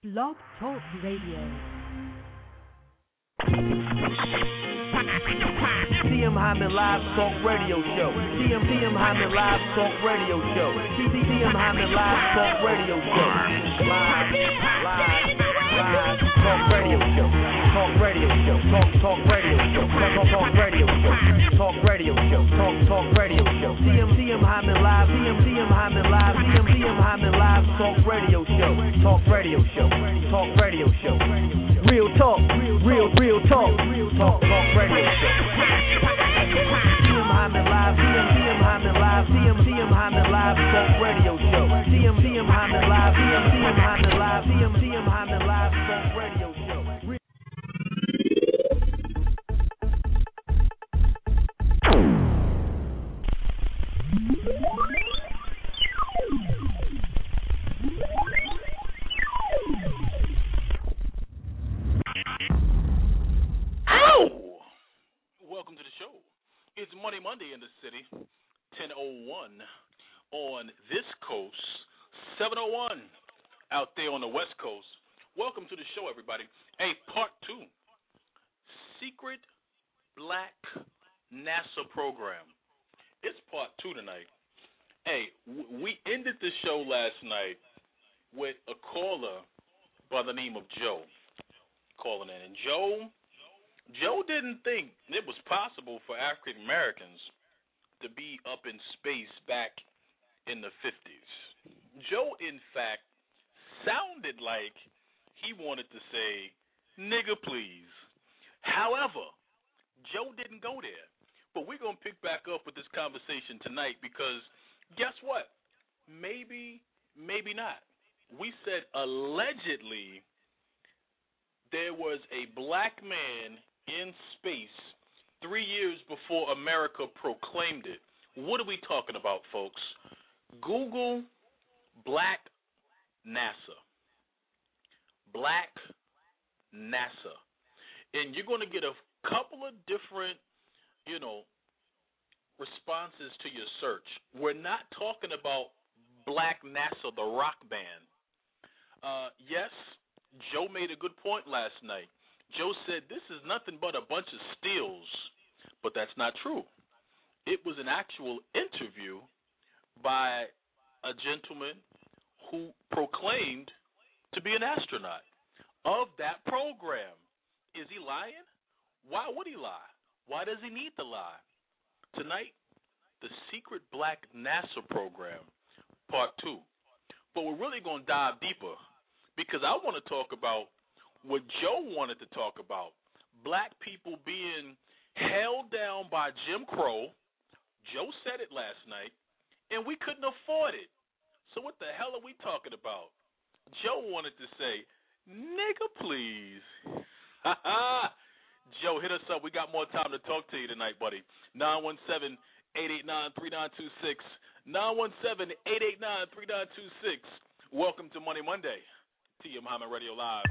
Blog Talk Radio. TM Hyman Live Talk Radio Show. TM Hyman Live Talk Radio Show. TM Hyman Live Talk Radio Show. Live Talk Radio Show. Talk Radio Show. Talk Radio Show. Talk Radio Show. Talk Radio Show. Talk Radio Show. TM Hyman Live. TM Hyman Live. TM Hyman Live Talk Radio Show. Talk Radio Show. Talk Radio Show. Real talk. Real talk. Talk Radio Show. TM Hyman Live. TM Hyman Live. TM Hyman Live Talk Radio Show. TM Hyman Live. TM Hyman Live. TM Hyman Live Talk Radio Show. Welcome to the show. It's Money Monday in the city, 10:01 on this coast, 7:01 out there on the West Coast. Welcome to the show, everybody. Hey, part 2, Secret Black NASA Program. It's part 2 tonight. Hey, we ended the show last night with a caller by the name of Joe calling in. And Joe didn't think it was possible for African Americans to be up in space back in the 50s. Joe, in fact, sounded like he wanted to say, nigga, please. However, Joe didn't go there. But we're going to pick back up with this conversation tonight because guess what? Maybe not. We said allegedly there was a black man in space 3 years before America proclaimed it. What are we talking about, folks? Google Black NASA. Black NASA. And you're going to get a couple of different, responses to your search. We're not talking about Black NASA, the rock band. Yes, Joe made a good point last night. Joe said this is nothing but a bunch of stills, but that's not true. It was an actual interview by a gentleman who proclaimed to be an astronaut of that program. Is he lying? Why would he lie? Why does he need to lie? Tonight, the Secret Black NASA Program, Part 2. But we're really going to dive deeper because I want to talk about what Joe wanted to talk about, black people being held down by Jim Crow. Joe said it last night, and we couldn't afford it. So what the hell are we talking about? Joe wanted to say, nigga, please. Joe, hit us up. We got more time to talk to you tonight, buddy. 917-889-3926. 917-889-3926. Welcome to Money Monday. TM Hyman Radio Live.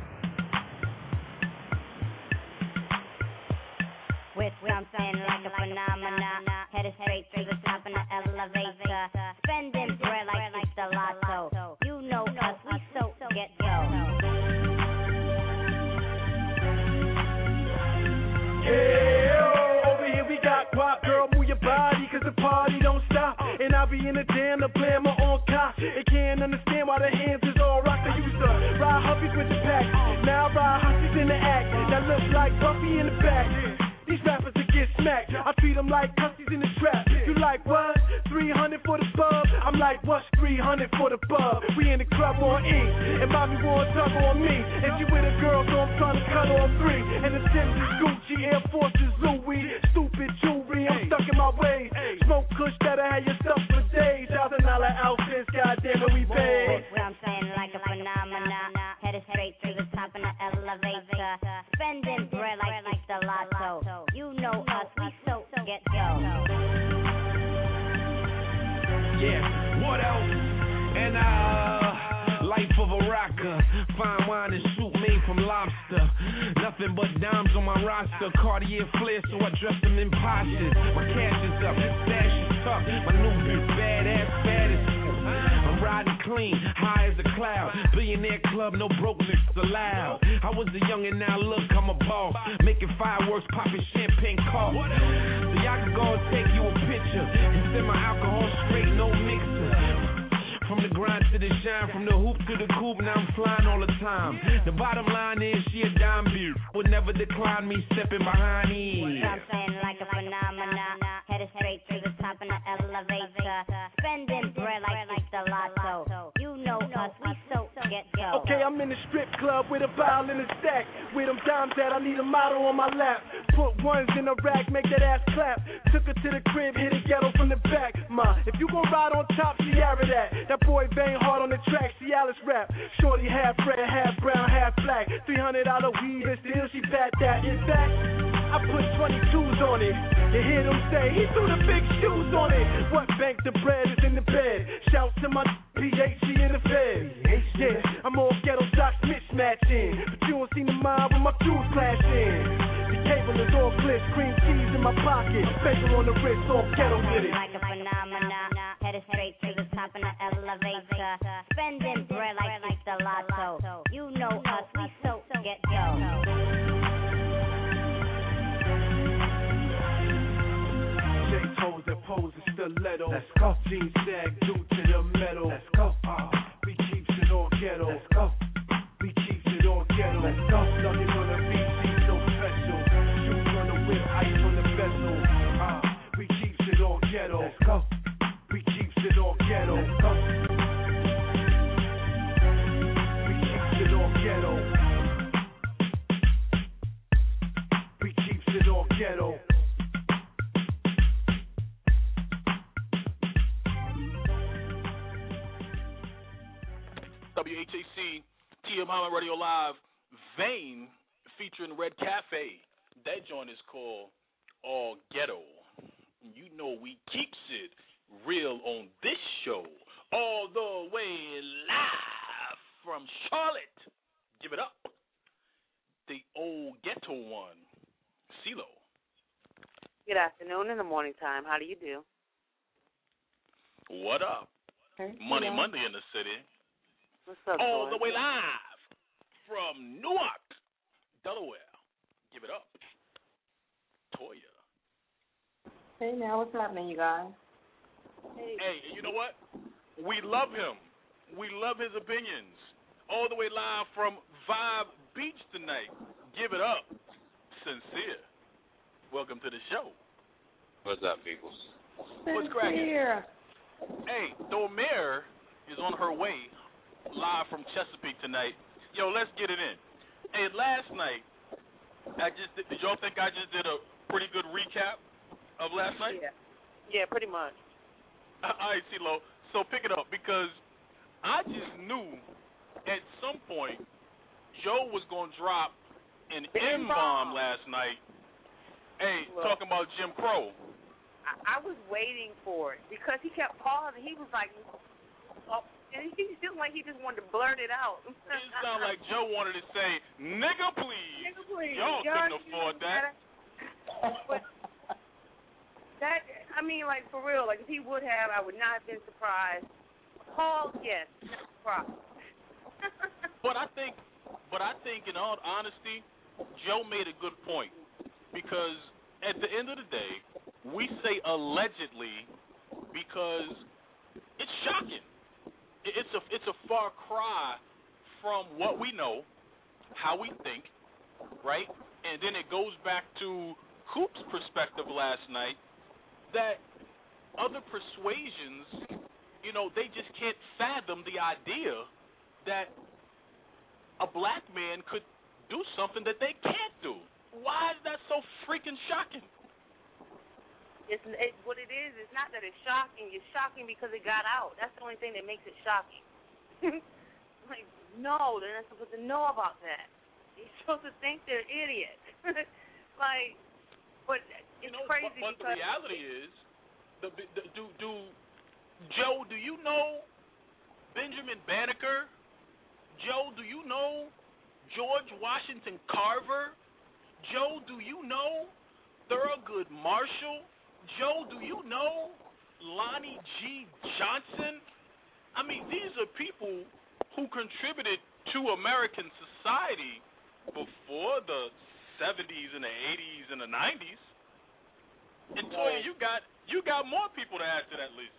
With something like a phenomenon, headed straight to the top of the elevator, spending bread like it's the lotto. You know us, we so get yo. Yeah, over here we got pop, girl, move your body, cause the party don't stop. And I'll be in the jam to play my own cop. They can't understand why the hands is all rock. I used to ride huppies with the pack, now I ride hussies in the act. That looks like Buffy in the back. These rappers that get smacked, I treat them like hussies in the trap. You like what? 300 for the pub? I'm like, what's 300 for the pub? We in the club on E, and mommy won't tug on me. And she with a girl, so I'm trying to cut off 3. And the Tim's is Gucci, Air Forces, Louis, stupid jewelry, I'm stuck in my ways. Smoke kush that'll have your stuff for days. $1,000 outfits, goddamn it, we paid. What I'm saying, like a phenomenon, headed straight to the top of the elevator, spending bread like it's the lotto. You know us, we so get yo. Yeah, what else? And life of a rocker, fine wine and soup made from lobster. Nothing but dimes on my roster, Cartier flare, so I dress them in postures. My cash is up, stash is tough. My new bitch badass, fat as I'm riding clean, high as a cloud. millionaire club, no brokenness allowed. I was a young and now look, I'm a boss. Making fireworks, popping champagne corks. So y'all can go and take you a picture and send my alcohol straight, no mixer. From the grind to the shine, from the hoop to the coop, now I'm flying all the time. The bottom line is she a dime beer, would never decline me stepping behind me. I'm saying like a phenomenon, headed straight to the top in the elevator, spending bread like it's the lotto. You know us, we so get go. Okay, I'm in the strip club with a vial in a stack. With them dimes that I need a model on my lap. Put ones in a rack, make that ass clap. Took her to the crib, hit a ghetto from the back. Ma, if you gon' ride on top, Ciara that. That boy bang hard on the track, Cialis rap. Shorty half red, half brown, half black. $300 weave and still she fat that. In fact, I put 22s on it. You hear them say, he threw the big shoes on it. What bank the bread is in the bed? Shout to my PhD in the fed. Yeah, I'm all ghetto stocks mismatching. But you don't see the mob when my jewels clashing. The cable is all glitz, cream cheese in my pocket. Bagel on the wrist, all ghetto with it. Like a phenomenon, headed straight to the top in the elevator, spending bread like it's the lotto. You know us, we so get go. J-toes and pose and stiletto. Let's go. Jeans sag due to the metal. Let's go. We keeps it all ghetto. Let's go. We keeps it all ghetto. Let's go. Nothing on the beach, she's so special. Shoes on the whip, ice on the vessel. We keeps it all ghetto. Let's go. We keeps it all ghetto. Let's go. We keeps it all ghetto. We keeps it all ghetto. WHAC, TM Hyman Radio Live, Vane, featuring Red Cafe. That joint is called All Ghetto. You know we keeps it real on this show, all the way live from Charlotte. Give it up. The old ghetto one, CeeLo. Good afternoon in the morning time. How do you do? What up? Money Monday in the city. What's up, all George? the way live from Newark, Delaware. Give it up. Toya. Hey, now, what's happening, you guys? Hey, you know what? We love him. We love his opinions. All the way live from Vibe Beach tonight. Give it up. Sincere. Welcome to the show. What's up, peoples? What's cracking? Hey, Domere is on her way live from Chesapeake tonight. Yo, let's get it in. Hey, last night, did y'all think I just did a pretty good recap of last night? Yeah, pretty much. All right, CeeLo. So pick it up, because I just knew at some point Joe was going to drop an M-bomb last night. Hey, talking about Jim Crow. I was waiting for it because he kept pausing. He was like, and he seemed like he just wanted to blurt it out. It sounded like Joe wanted to say, nigga, please. Nigga, please. Y'all couldn't afford that. But that, I mean, like, for real, like, if he would have, I would not have been surprised. Paul, yes, surprised. But I think, in all honesty, Joe made a good point, because at the end of the day, we say allegedly because it's shocking. It's a far cry from what we know, how we think, right? And then it goes back to Coop's perspective last night that other persuasions, you know, they just can't fathom the idea that a black man could do something that they can't do. Why is that so freaking shocking? What it is, it's not that it's shocking. It's shocking because it got out. That's the only thing that makes it shocking. Like, no, they're not supposed to know about that. You're supposed to think they're idiots. Like, but it's crazy. But the reality is, Joe, do you know Benjamin Banneker? Joe, do you know George Washington Carver? Joe, do you know Thurgood Marshall? Joe, do you know Lonnie G. Johnson? I mean, these are people who contributed to American society before the 70s and the 80s and the 90s. And Toya, you got more people to add to that list.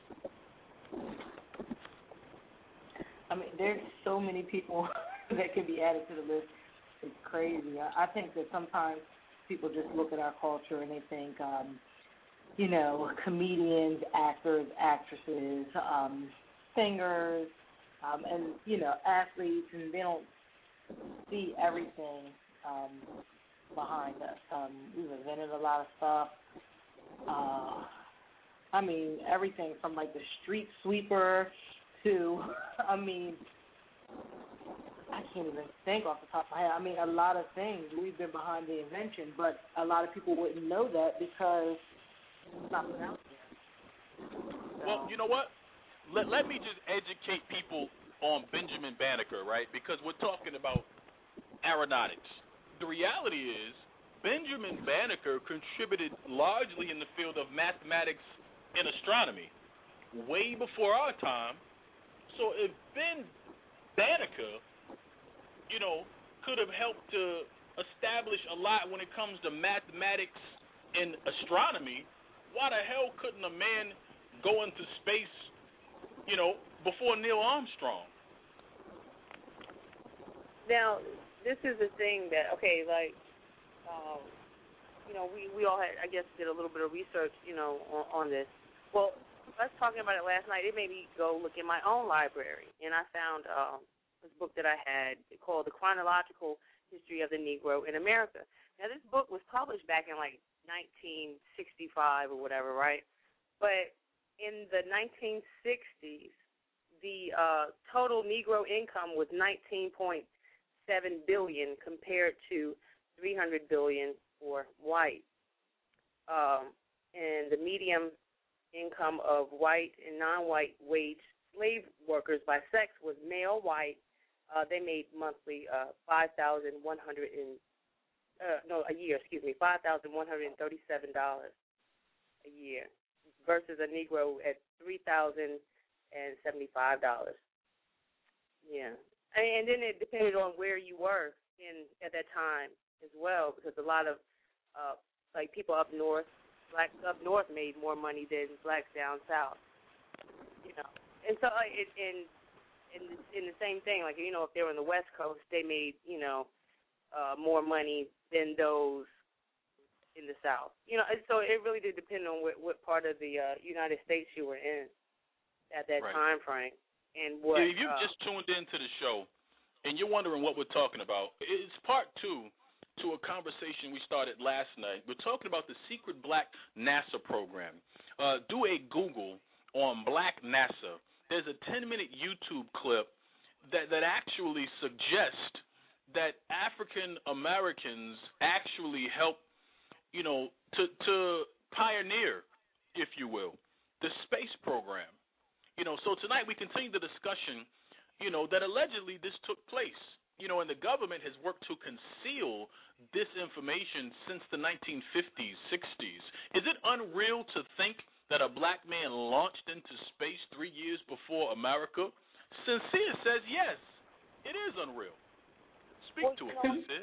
I mean, there's so many people that can be added to the list. It's crazy. I think that sometimes people just look at our culture and they think, comedians, actors, actresses, singers, and, athletes, and they don't see everything behind us. We've invented a lot of stuff. Everything from, like, the street sweeper to, I can't even think off the top of my head. A lot of things we've been behind the invention, but a lot of people wouldn't know that because it's not been out there. So. Well, you know what? Let me just educate people on Benjamin Banneker, right? Because we're talking about aeronautics. The reality is Benjamin Banneker contributed largely in the field of mathematics and astronomy way before our time. So if Ben Banneker, could have helped to establish a lot when it comes to mathematics and astronomy, why the hell couldn't a man go into space, before Neil Armstrong? Now, this is the thing that, we all had, I guess, did a little bit of research, on this. Well, us talking about it last night, it made me go look in my own library, and I found this book that I had called The Chronological History of the Negro in America. Now, this book was published back in, 1965 or whatever, right? But in the 1960s, the total Negro income was $19.7 billion compared to $300 billion for white. And the median income of white and non-white wage slave workers by sex was male white. They made monthly $5,137 a year versus a Negro at $3,075. Yeah, and then it depended on where you were at that time as well, because a lot of people up north, blacks up north made more money than blacks down south. And so in the same thing, if they were on the West Coast, they made more money than those in the South. And so it really did depend on what part of the United States you were in at that time frame. And what, if you've just tuned into the show and you're wondering what we're talking about, it's part two to a conversation we started last night. We're talking about the Secret Black NASA program. Do a Google on Black NASA. There's a 10-minute YouTube clip that actually suggests that African Americans actually help, to pioneer, if you will, the space program. So tonight we continue the discussion, that allegedly this took place, and the government has worked to conceal this information since the 1950s, 60s. Is it unreal to think that a black man launched into space 3 years before America? Sincere says yes, it is unreal. Speak to it, Sincere.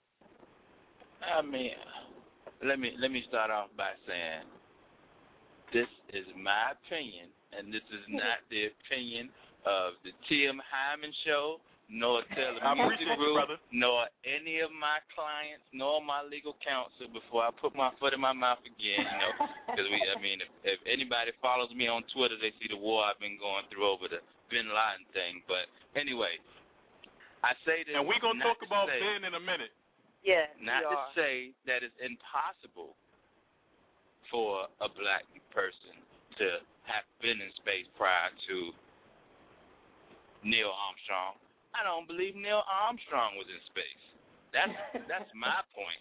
Let me start off by saying this is my opinion, and this is not the opinion of the Tim Hyman Show, nor Telemusic Group, nor any of my clients, nor my legal counsel. Before I put my foot in my mouth again, because if anybody follows me on Twitter, they see the war I've been going through over the Bin Laden thing. But anyway, I say this, and we're gonna talk about Ben in a minute. Yeah, not to say that it's impossible for a black person to have been in space prior to Neil Armstrong. I don't believe Neil Armstrong was in space. That's my point.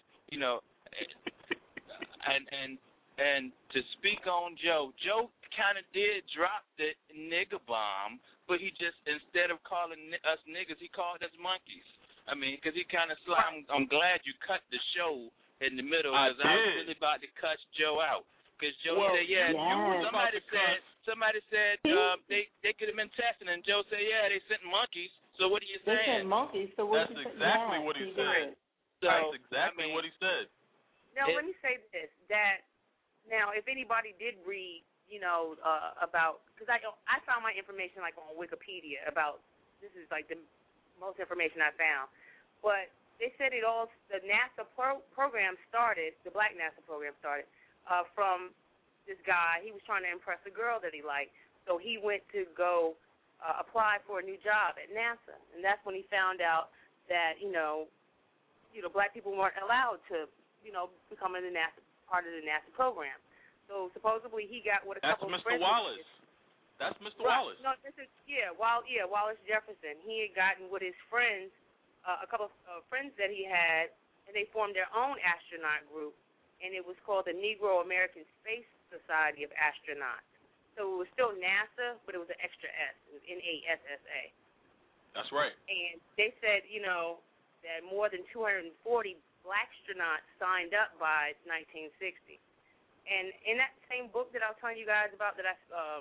And to speak on Joe kind of did drop the nigger bomb, but he just, instead of calling us niggers, he called us monkeys. Because he kind of I'm glad you cut the show in the middle, because I was really about to cut Joe out. Because Joe said, somebody said they could have been testing, and Joe said, they sent monkeys. So what are you They saying? said monkey, so what That's you say? exactly Yeah, what he did. said. So, That's exactly what he said. Now, let me say this, that now if anybody did read, about, because I found my information like on Wikipedia about, this is like the most information I found, but they said the NASA program started, the Black NASA program started from this guy. He was trying to impress a girl that he liked, so he went to go apply for a new job at NASA, and that's when he found out that Black people weren't allowed to become in the NASA, part of the NASA program. So supposedly he got with a couple of friends. That's Mr. Right. Wallace. No, this is Wallace Jefferson. He had gotten with his friends, a couple of friends that he had, and they formed their own astronaut group, and it was called the Negro American Space Society of Astronauts. So it was still NASA, but it was an extra S. It was NASA. That's right. And they said, that more than 240 Black astronauts signed up by 1960. And in that same book that I was telling you guys about that I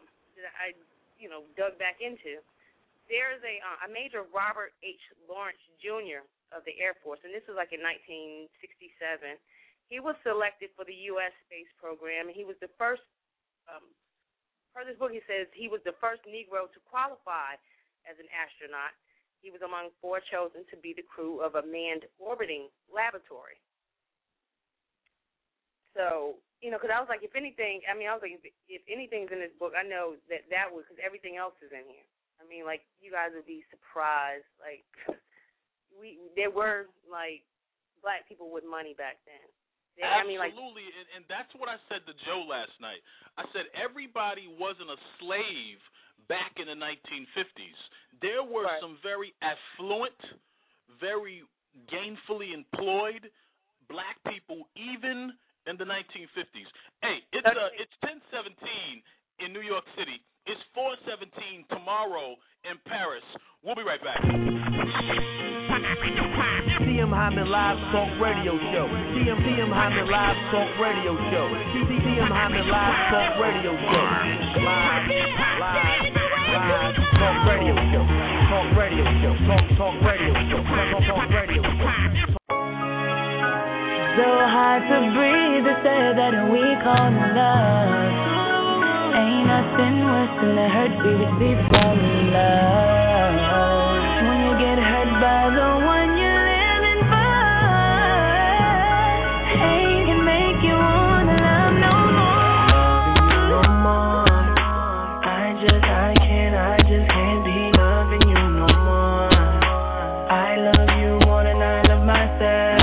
dug back into, there's a Major Robert H. Lawrence Jr. of the Air Force, and this was like in 1967. He was selected for the U.S. space program, and he was the first, per this book he says, he was the first Negro to qualify as an astronaut. He was among 4 chosen to be the crew of a manned orbiting laboratory. So, because I was like, if anything's in this book, I know that would, because everything else is in here. I mean, like, you guys would be surprised. Like, there were, like, Black people with money back then. Absolutely, and that's what I said to Joe last night. I said everybody wasn't a slave back in the 1950s. There were some very affluent, very gainfully employed Black people even in the 1950s. Hey, it's 10:17 in New York City. It's 4:17 tomorrow in Paris. We'll be right back. TM Hyman Live Talk Radio Show. TM Hyman Live Talk Radio Show. TM Hyman Live Talk Radio Show. Live Talk Radio Show. Talk Radio Show. Talk Radio Show. Talk Radio Show. So hard to breathe, they say that we call love. Ain't nothing worse than the hurt we fall in love. When you get hurt by the one you're living for, hey, can make you wanna love no more. I just can't be loving you no more. I love you more than I love myself.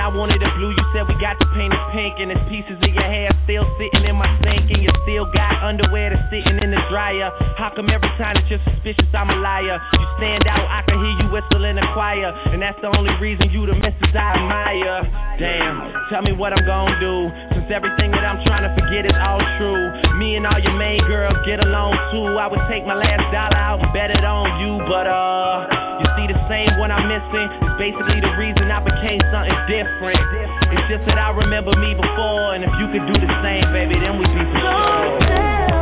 I wanted it blue, you said we got to paint it pink. And there's pieces of your hair still sitting in my sink. And you still got underwear that's sitting in the dryer. How come every time that you're suspicious I'm a liar? You stand out, I can hear you whistle in the choir. And that's the only reason you the missus I admire. Damn, tell me what I'm gonna do, since everything that I'm trying to forget is all true. Me and all your main girls get along too. I would take my last dollar out and bet it on you. But you see the same one I'm missing is basically the reason I became something different. It's just that I remember me before, and if you could do the same, baby, then we'd be for sure.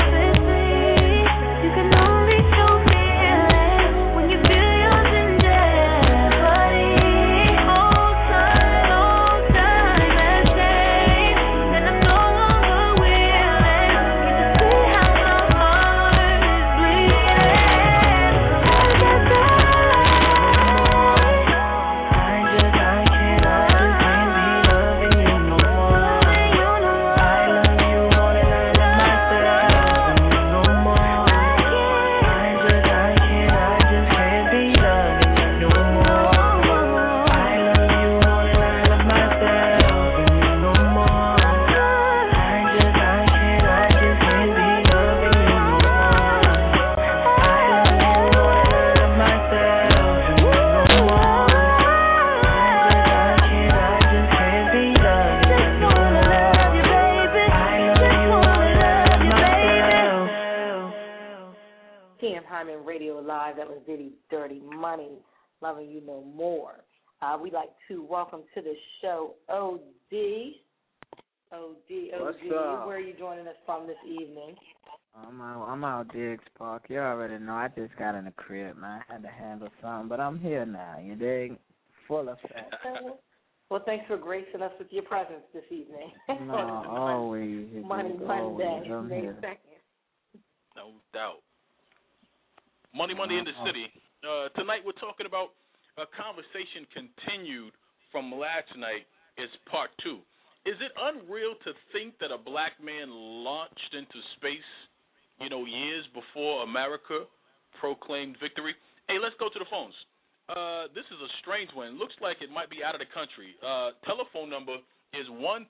That was Diddy Dirty Money, Loving You No More. We'd like to welcome to the show OD. What's up? Where are you joining us from this evening? I'm out Diggs Park. You already know. I just got in the crib, man. I had to handle something, but I'm here now. You dig? Full effect. Well, thanks for gracing us with your presence this evening. No, always. Money Monday, May 2nd. No doubt. Money in the city. Tonight we're talking about a conversation continued from last night. Is part 2. Is it unreal to think that a black man launched into space, years before America proclaimed victory? Hey, let's go to the phones. This is a strange one. Looks like it might be out of the country. Telephone number is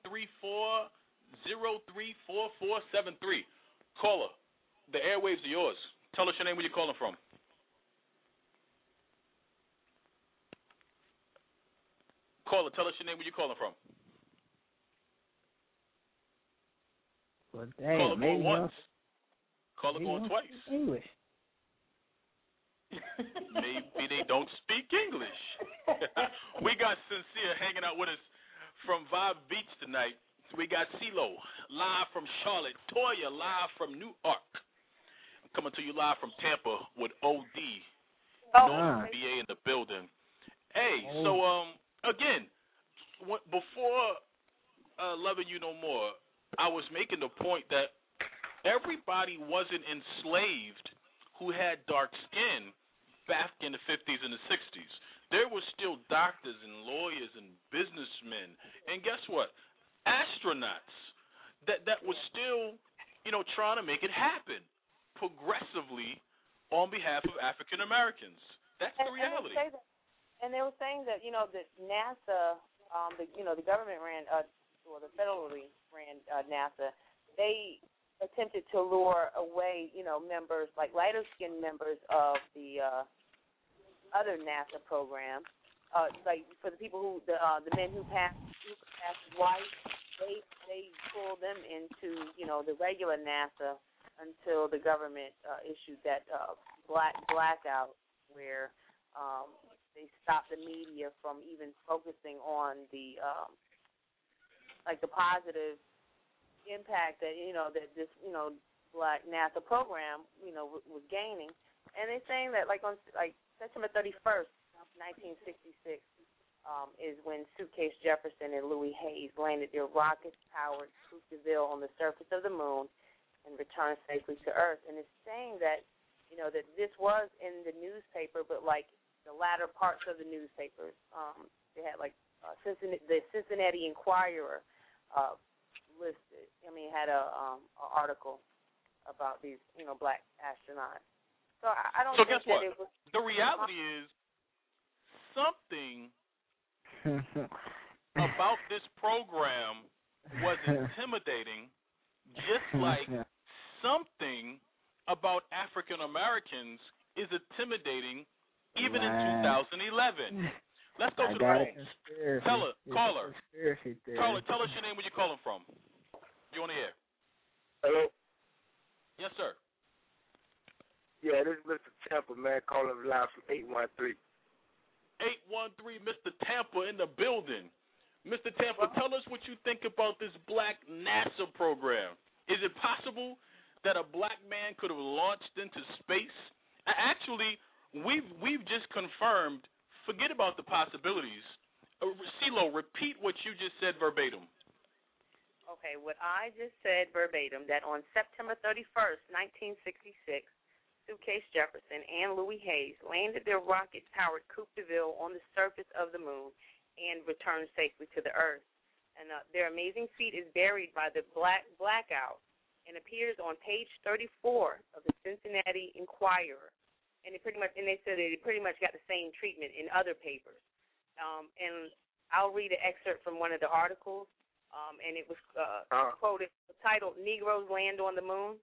134-034473. Caller, the airwaves are yours. Tell us your name, where you're calling from. Caller, tell us your name, where you're calling from. Well, damn, caller going once. Caller going twice. English. Maybe they don't speak English. We got Sincere hanging out with us from Vibe Beach tonight. We got CeeLo live from Charlotte. Toya live from Newark. Coming to you live from Tampa with OD. BA in the building. Hey, so again, before Loving You No More, I was making the point that everybody wasn't enslaved who had dark skin back in the 50s and the 60s. There were still doctors and lawyers and businessmen, and guess what? Astronauts that was still, trying to make it happen progressively on behalf of African Americans. That's the reality. And they were saying that, that NASA, the government ran, or the federally ran NASA, they attempted to lure away, members, like lighter-skinned members of the other NASA program. Like for the people who, the men who passed white, they pulled them into, the regular NASA until the government issued that blackout where they stopped the media from even focusing on the the positive impact that that this black NASA program was gaining, and they're saying that on September 31st, 1966 is when Suitcase Jefferson and Louis Hayes landed their rocket-powered Coupe de Ville on the surface of the moon and returned safely to Earth. And it's saying that that this was in the newspaper, but the latter parts of the newspapers, they had the Cincinnati Enquirer listed. Had a article about these black astronauts. So I don't think guess that what? it was. The reality is something about this program was intimidating, just like something about African Americans is intimidating even in 2011. Let's go to the phones. Caller, tell us your name, where you're calling from. You on the air? Hello? Yes, sir. Yeah, this is Mr. Tampa, man, calling live from 813. 813, Mr. Tampa in the building. Mr. Tampa, tell us what you think about this black NASA program. Is it possible that a black man could have launched into space? Actually, we've just confirmed. Forget about the possibilities. CeeLo, repeat what you just said verbatim. Okay, what I just said verbatim, that on September 31st, 1966, Suitcase Jefferson and Louis Hayes landed their rocket-powered Coupe de Ville on the surface of the moon and returned safely to the Earth. And their amazing feat is buried by the blackout and appears on page 34 of the Cincinnati Enquirer. And they said they pretty much got the same treatment in other papers. And I'll read an excerpt from one of the articles, and it was quoted, titled "Negroes Land on the Moon."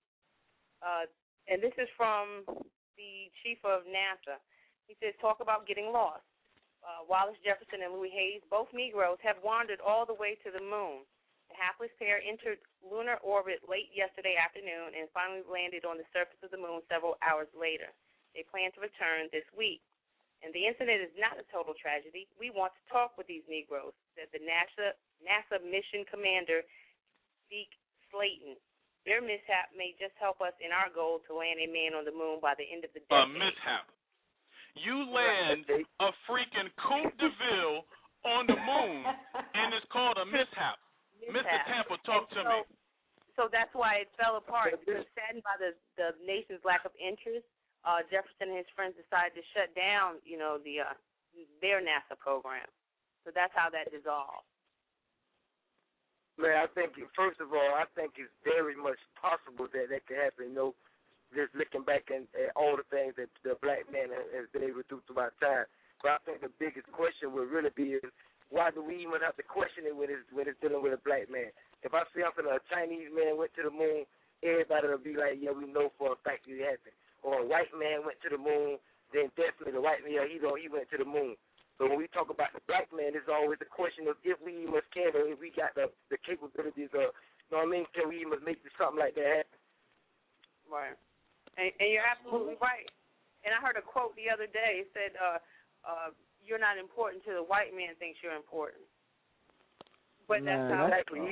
And this is from the chief of NASA. He says, talk about getting lost. Wallace Jefferson and Louis Hayes, both Negroes, have wandered all the way to the moon. The hapless pair entered lunar orbit late yesterday afternoon and finally landed on the surface of the moon several hours later. They plan to return this week. And the incident is not a total tragedy. We want to talk with these Negroes, said the NASA mission commander, Zeke Slayton. Their mishap may just help us in our goal to land a man on the moon by the end of the decade. A mishap. You land a freaking Coupe de Ville on the moon, and it's called a mishap. Mr. Tampa, talk to me. So that's why it fell apart. Because saddened by the nation's lack of interest, Jefferson and his friends decided to shut down, their NASA program. So that's how that dissolved. Man, I think, first of all, it's very much possible that could happen, just looking back at all the things that the black man has been able to do throughout time. But I think the biggest question would really be is, why do we even have to question it when it's dealing with a black man? If I see something, a Chinese man went to the moon, everybody will be like, yeah, we know for a fact it happened. Or a white man went to the moon, then definitely the white man, he went to the moon. So when we talk about the black man, it's always the question of if we even can, or if we got the capabilities of, can we even make something like that happen? Right. And you're absolutely right. And I heard a quote the other day. It said, you're not important till the white man thinks you're important. But that's how exactly.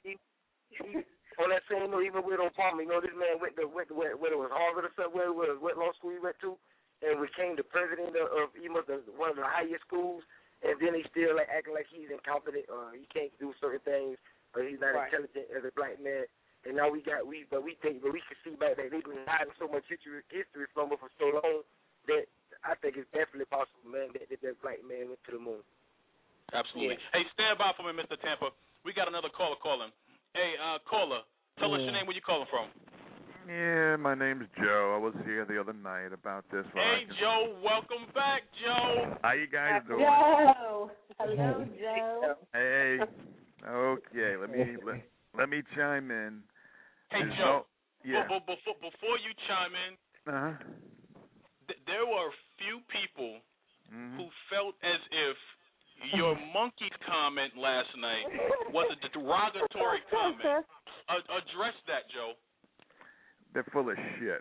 On that same note, even with Obama, this man went to whether it was Harvard or somewhere, what law school he went to, and became the president of one of the highest schools, and then he's still acting like he's incompetent or he can't do certain things or he's not intelligent as a black man. And now we can see back that they've been hiding so much history from us for so long that I think it's definitely possible, man, that black man went to the moon. Absolutely. Yeah. Hey, stand by for me, Mr. Tampa. We got another caller calling. Hey, caller, tell us your name, where you calling from. Yeah, my name's Joe. I was here the other night about this. Hey, Joe, welcome back, Joe. How you guys doing? Joe. Hello, Joe. Hey. Okay, let me chime in. Hey, Joe. Yeah. Before you chime in, there were a few people who felt as if your monkey comment last night was a derogatory comment. Address that, Joe. They're full of shit.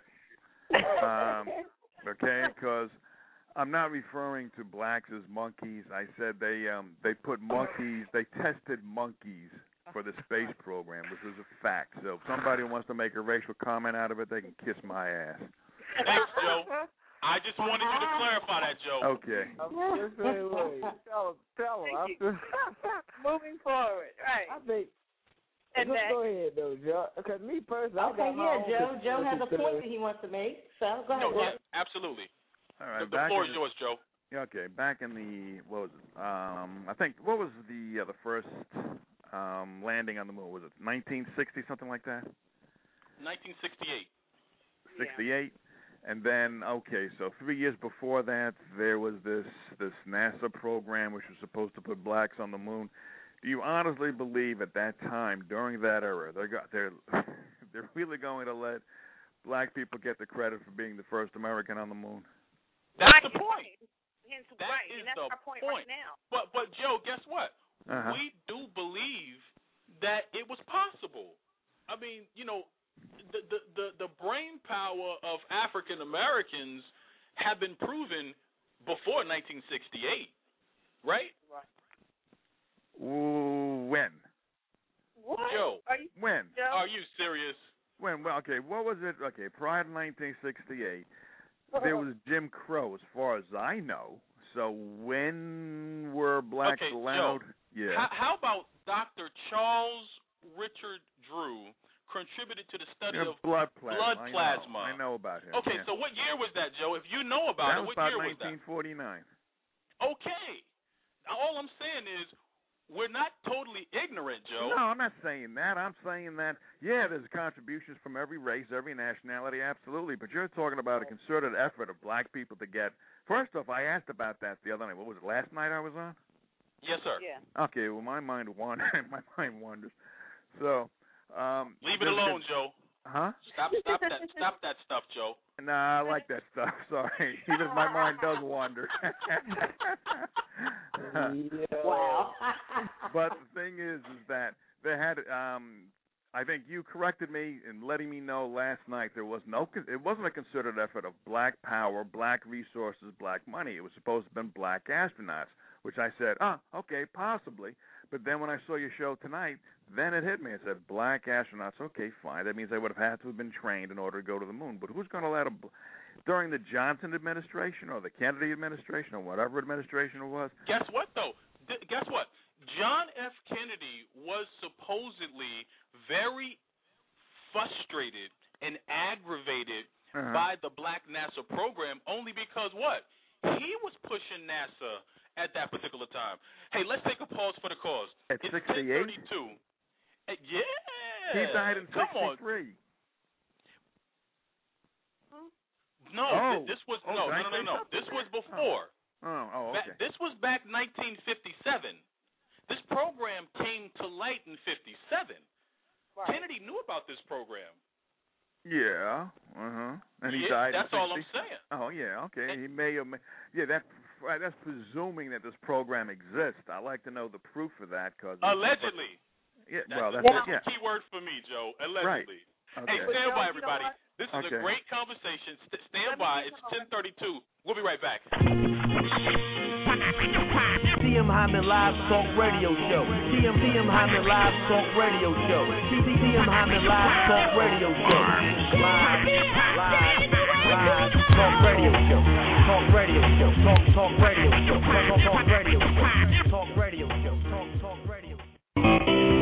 Okay, because I'm not referring to blacks as monkeys. I said they put monkeys, they tested monkeys for the space program, which was a fact. So if somebody wants to make a racial comment out of it, they can kiss my ass. Thanks, Joe. I just wanted you to clarify that, Joe. Okay. Tell him. Moving forward, right. I think. Go ahead, though, Joe. Because me personally, Joe has a point that he wants to make. So go ahead. No, yeah, absolutely. All right. The floor is yours, Joe. Okay. Back in the I think what was the first landing on the moon? Was it 1960, something like that? 1968. 68. Yeah. And then, so 3 years before that, there was this NASA program which was supposed to put blacks on the moon. Do you honestly believe at that time, during that era, they're really going to let black people get the credit for being the first American on the moon? That's the point. Right, and that's our point right now. But Joe, guess what? Uh-huh. We do believe that it was possible. I mean, you know, the brain power of African Americans have been proven before 1968, right? Right. When? What? Joe. When? Joe? Are you serious? When? Well, okay, what was it? Okay, prior to 1968, there was Jim Crow, as far as I know. So when were blacks allowed? Joe, yeah. How about Dr. Charles Richard Drew contributed to the study of blood plasma? I know about him. Okay, so what year was that, Joe? If you know about that what year was that? 1949. Okay. All I'm saying is we're not totally ignorant, Joe. No, I'm not saying that. I'm saying that, yeah, there's contributions from every race, every nationality, absolutely. But you're talking about a concerted effort of black people to get. First off, I asked about that the other night. What was it, last night I was on? Yes, sir. Yeah. Okay, well, my mind wanders. So. Leave it alone, Joe. Huh? Stop that stuff, Joe. Nah, I like that stuff. Sorry. Even my mind does wander. Wow. But the thing is that they had, I think you corrected me in letting me know last night it wasn't a concerted effort of black power, black resources, black money. It was supposed to have been black astronauts, which I said, okay, possibly. But then when I saw your show tonight, then it hit me. I said, black astronauts, okay, fine. That means they would have had to have been trained in order to go to the moon. But who's going to let them, during the Johnson administration or the Kennedy administration or whatever administration it was? Guess what, though? Guess what? John F. Kennedy was supposedly very frustrated and aggravated by the black NASA program only because what? He was pushing NASA at that particular time. Hey, let's take a pause for the cause. At 68? It's 10:32. Yeah. He died in 63. Come on. No, Oh. this was Oh, no. did I say something? This was before. Oh, okay. This was back 1957. This program came to light in 57. Right. Kennedy knew about this program. Yeah, and he died. That's in all I'm saying. Oh yeah, okay. He may or may. Yeah, that's presuming that this program exists. I like to know the proof of that because allegedly. Yeah, that's yeah. the key word for me, Joe. Allegedly. Right. Hey, Okay. stand by, everybody. This is Okay. a great conversation. Stand by. It's 10:32. We'll be right back. TM Hyman Live Talk Radio Show. TM Hyman Live Talk Radio Show. TM Hyman Live Talk Radio Show. Live Talk Radio Show. Talk Radio Show. Talk Radio Show. Talk Radio Show. Talk Radio Show. Talk Radio Show.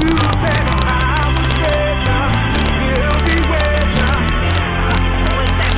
Forget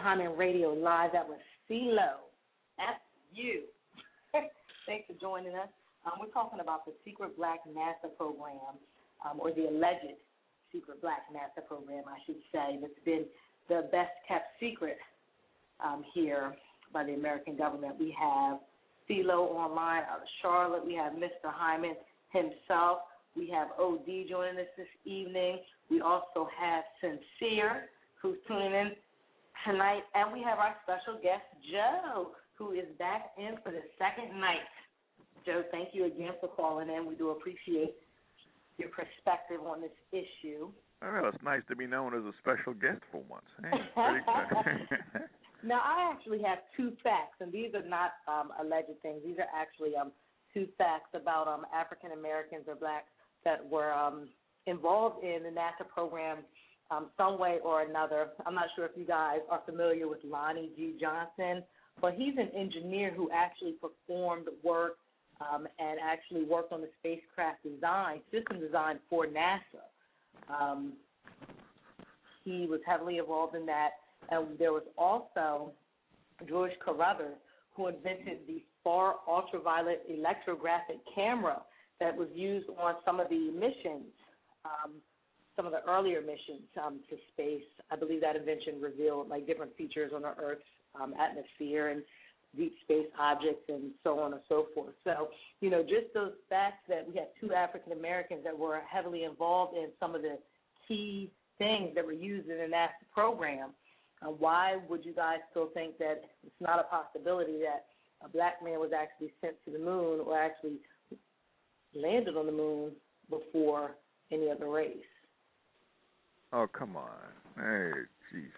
Hyman Radio Live. That was CeeLo. That's you. Thanks for joining us. We're talking about the secret black NASA program, or the alleged secret black NASA program, I should say, that's been the best kept secret here by the American government. We have CeeLo online out of Charlotte. We have Mr. Hyman himself. We have OD joining us this evening. We also have Sincere, who's tuning in tonight. And we have our special guest, Joe, who is back in for the second night. Joe, thank you again for calling in. We do appreciate your perspective on this issue. Well, it's nice to be known as a special guest for once. Hey, pretty good. Now, I actually have two facts, and these are not alleged things. These are actually two facts about African Americans or blacks that were involved in the NASA program some way or another. I'm not sure if you guys are familiar with Lonnie G. Johnson, but he's an engineer who actually performed work and actually worked on the spacecraft design, system design for NASA. He was heavily involved in that. And there was also George Carruthers, who invented the far ultraviolet electrographic camera that was used on some of the missions, some of the earlier missions to space. I believe that invention revealed like different features on the Earth's atmosphere and deep space objects and so on and so forth. So, you know, just those facts that we had two African Americans that were heavily involved in some of the key things that were used in the NASA program. Why would you guys still think that it's not a possibility that a black man was actually sent to the moon or actually landed on the moon before any other race? Oh, come on. Hey, jeez.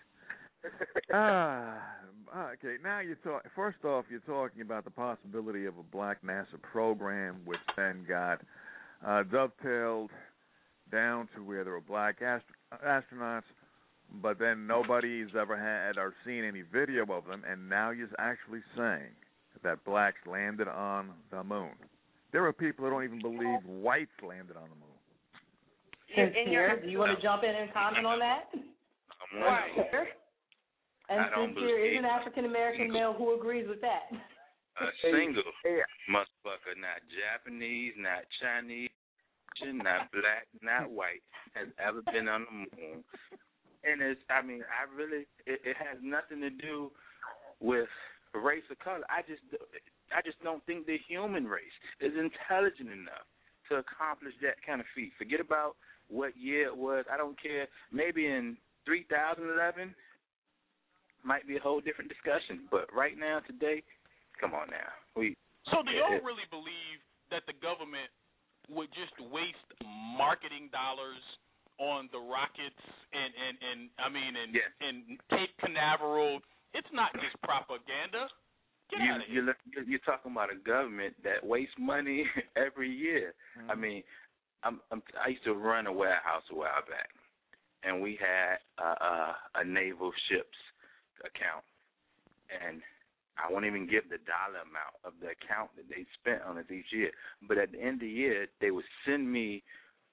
Okay, now first off, you're talking about the possibility of a black NASA program, which then got dovetailed down to where there were black astronauts, but then nobody's ever had or seen any video of them, and now you're actually saying that blacks landed on the moon. There are people who don't even believe whites landed on the moon. Sincere, do you want to jump in and comment on that? Right. And Sincere is an African-American male who agrees with that. A single motherfucker, not Japanese, not Chinese, not black, not white, has ever been on the moon. And it has nothing to do with race or color. I just don't think the human race is intelligent enough to accomplish that kind of feat. Forget about what year it was. I don't care. Maybe in 3011 might be a whole different discussion. But right now, today, come on now. So do y'all really believe that the government would just waste marketing dollars on the rockets and Cape Canaveral? It's not just propaganda. You're talking about a government that wastes money every year. Mm-hmm. I mean, I used to run a warehouse a while back, and we had a naval ships account, and I won't even give the dollar amount of the account that they spent on it each year. But at the end of the year, they would send me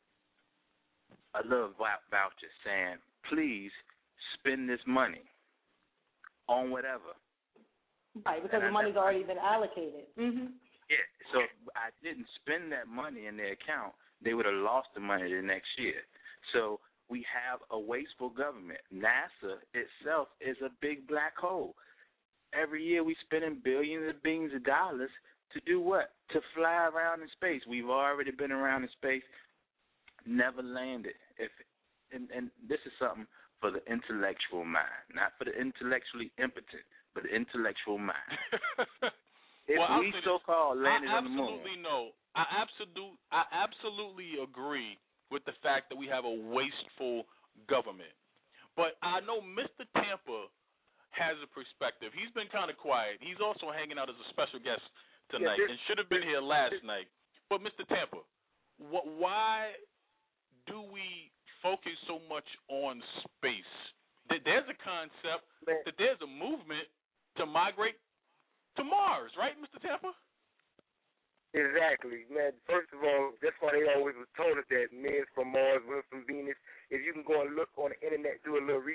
a little voucher saying, please spend this money on whatever. Right, because the money's already been allocated. Mm-hmm. Yeah, so I didn't spend that money in their account. They would have lost the money the next year. So we have a wasteful government. NASA itself is a big black hole. Every year we spending billions of dollars to do what? To fly around in space. We've already been around in space, never landed. And this is something for the intellectual mind, not for the intellectually impotent, but the intellectual mind. If we so-called landed on the moon. I absolutely agree with the fact that we have a wasteful government. But I know Mr. Tampa has a perspective. He's been kind of quiet. He's also hanging out as a special guest tonight and should have been here last night. But, Mr. Tampa, why do we focus so much on space? There's a concept that there's a movement to migrate to Mars, right, Mr. Tampa? Exactly, man. First of all, that's why they always was told us that men's from Mars, women's from Venus. If you can go and look on the internet, do a little research, and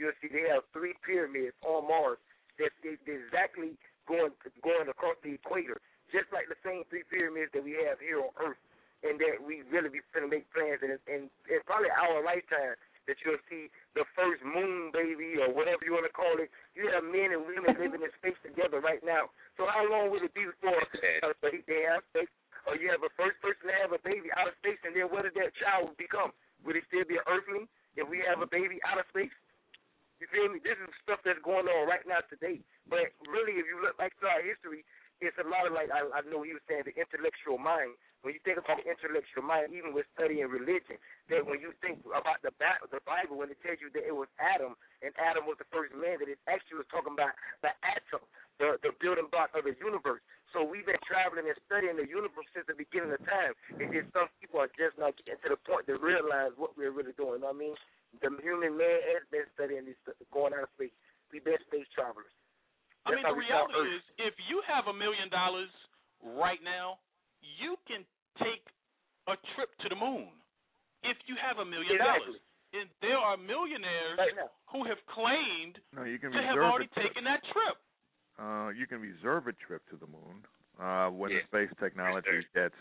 you'll see they have 3 pyramids on Mars that's exactly going across the equator, just like the same 3 pyramids that we have here on Earth, and that we really be finna make plans in probably our lifetime that you'll see the first moon baby or whatever you want to call it. You have men and women living in space together right now. So how long will it be before they have space? Or you have a first person to have a baby out of space, and then what did that child become? Would it still be an earthling if we have a baby out of space? You feel me? This is stuff that's going on right now today. But really, if you look back to our history, it's a lot of like, I know he was saying the intellectual mind. When you think about the intellectual mind, even with studying religion, that when you think about the Bible, when it tells you that it was Adam, and Adam was the first man, that it actually was talking about the atom, the building block of the universe. So we've been traveling and studying the universe since the beginning of time. It's just some people are just not getting to the point to realize what we're really doing. You know what I mean? The human man has been studying this, going out of space. We've been space travelers. I mean, the reality is, if you have $1 million right now, you can take a trip to the moon. If you have $1 million, and there are millionaires who have claimed to have already taken that trip. You can reserve a trip to the moon when the space technology gets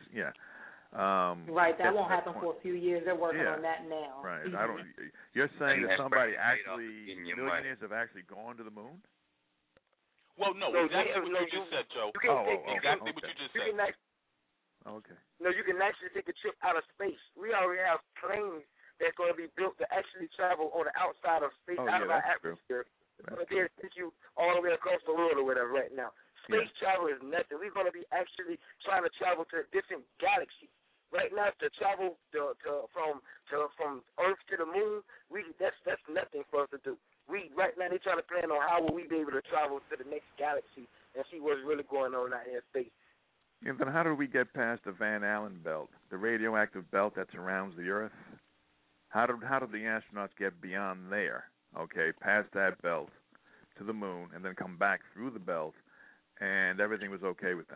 right, that won't happen for a few years. They're working on that now. Right. You're saying that somebody millionaires have actually gone to the moon? Well, no, exactly what you just said, Joe. Exactly what you just said. Okay. No, you can actually take a trip out of space. We already have planes that's going to be built to actually travel on the outside of space, out of our atmosphere. They'll take you all the way across the world or whatever right now. Space travel is nothing. We're going to be actually trying to travel to a different galaxy. Right now, to travel from Earth to the moon, that's nothing for us to do. Right now they're trying to plan on how will we be able to travel to the next galaxy and see what's really going on out here in space. And then how do we get past the Van Allen belt, the radioactive belt that surrounds the Earth? How do the astronauts get beyond there, past that belt to the moon and then come back through the belt and everything was okay with them?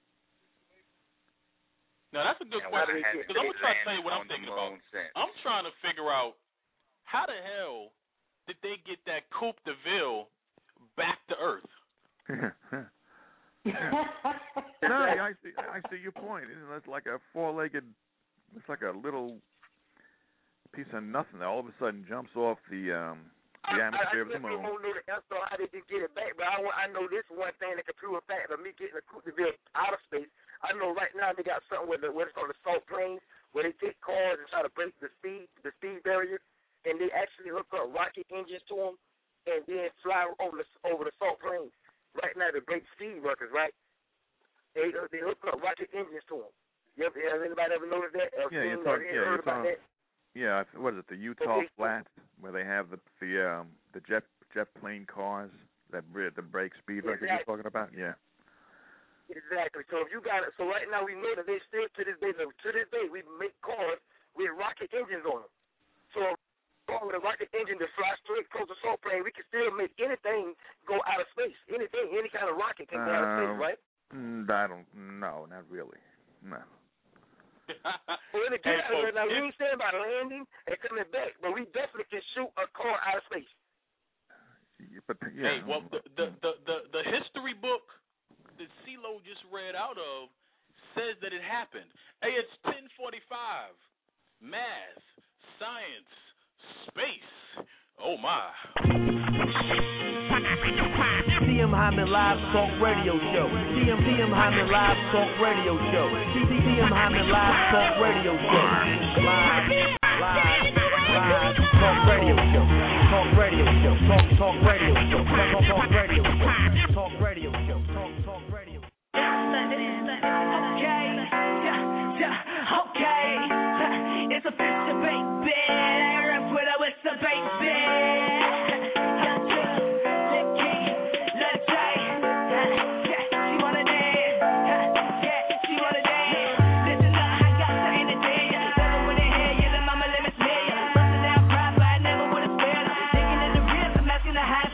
Now, that's a good question, because I'm going to try to tell you what I'm thinking about. I'm trying to figure out how the hell did they get that Coupe de Ville back to Earth? No, I see your point. It's like a four-legged, it's like a little piece of nothing that all of a sudden jumps off the atmosphere of the moon. I don't know the answer how they did get it back, but I know this one thing that can prove a fact of me getting a Coupe de Ville out of space. I know right now they got something with what's called the salt plains, where they take cars and try to break the speed barrier, and they actually hook up rocket engines to them, and then fly over the salt plains. Right now they break speed workers, right? They hook up rocket engines to them. Has anybody ever noticed that? Heard about that? Yeah, what is it? The Utah Flats, where they have the jet plane cars that break speed records you're talking about? Yeah. Exactly. So if you got it, so right now we know that they still to this day we make cars with rocket engines on them. So with a rocket engine to fly straight across the salt plane, we can still make anything go out of space. Anything, any kind of rocket can go out of space, right? No, not really. No. Well, now we ain't saying about landing and coming back, but we definitely can shoot a car out of space. Hey, well, the history book that CeeLo just read out of says that it happened. Hey, it's 10:45. Math, science, space. Oh my. TM Hyman Live Talk Radio Show. TM Hyman Live Talk Radio Show. TM Hyman Live Talk Radio Show. Live Talk Radio Show. Talk Radio Show. Talk Radio Show. Talk Radio Show. Talk Radio Show. Talk Radio. Okay. It's official, baby. That's what I was, baby. High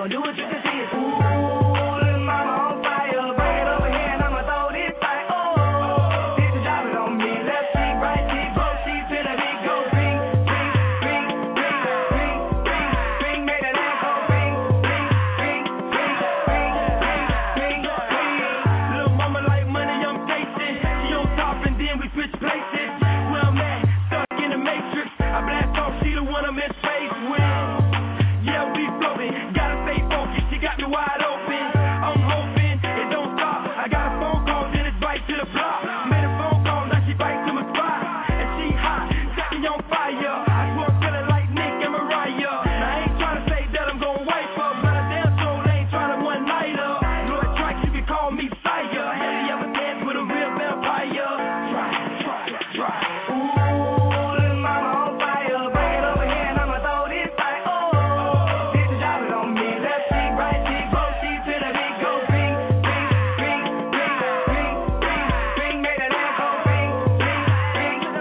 gon' do what you can see. Ooh, little mama on fire. Bring it over here and I'ma throw this fire. Oh, bitch, drop it on me. Left cheek, right cheek, both cheeks till the beat go ring, ring, ring, ring, ring, ring, ring. Make that ass go ring, ring, ring, ring, ring, ring, ring, ring. Little mama like money, I'm tasting. She on top and then we switch places. Where I'm at, stuck in the matrix. I blast off, she the one I'm in space with. Yeah, we floating, gotta stay focused. She got me wide open. I'm hoping it don't stop. I got a phone call, then it's right to the block. Made a phone call, now she right to my spot. And she hot, set me on fire. I swear I'm feeling like Nick and Mariah. Now I ain't trying to say that I'm gon' wipe up, but I damn sure ain't trying to one night up. Lord Strikes, you can call me Sire. Have you ever danced with a real vampire? Try. Ooh, little mama on fire. Bring it over here and I'ma throw this fire. Oh, bitch, drop it on me. Left cheek, right cheek, both cheeks till the beat go ring, ring, ring, ring, ring, ring, ring. Make that ass go ring, ring, ring, ring,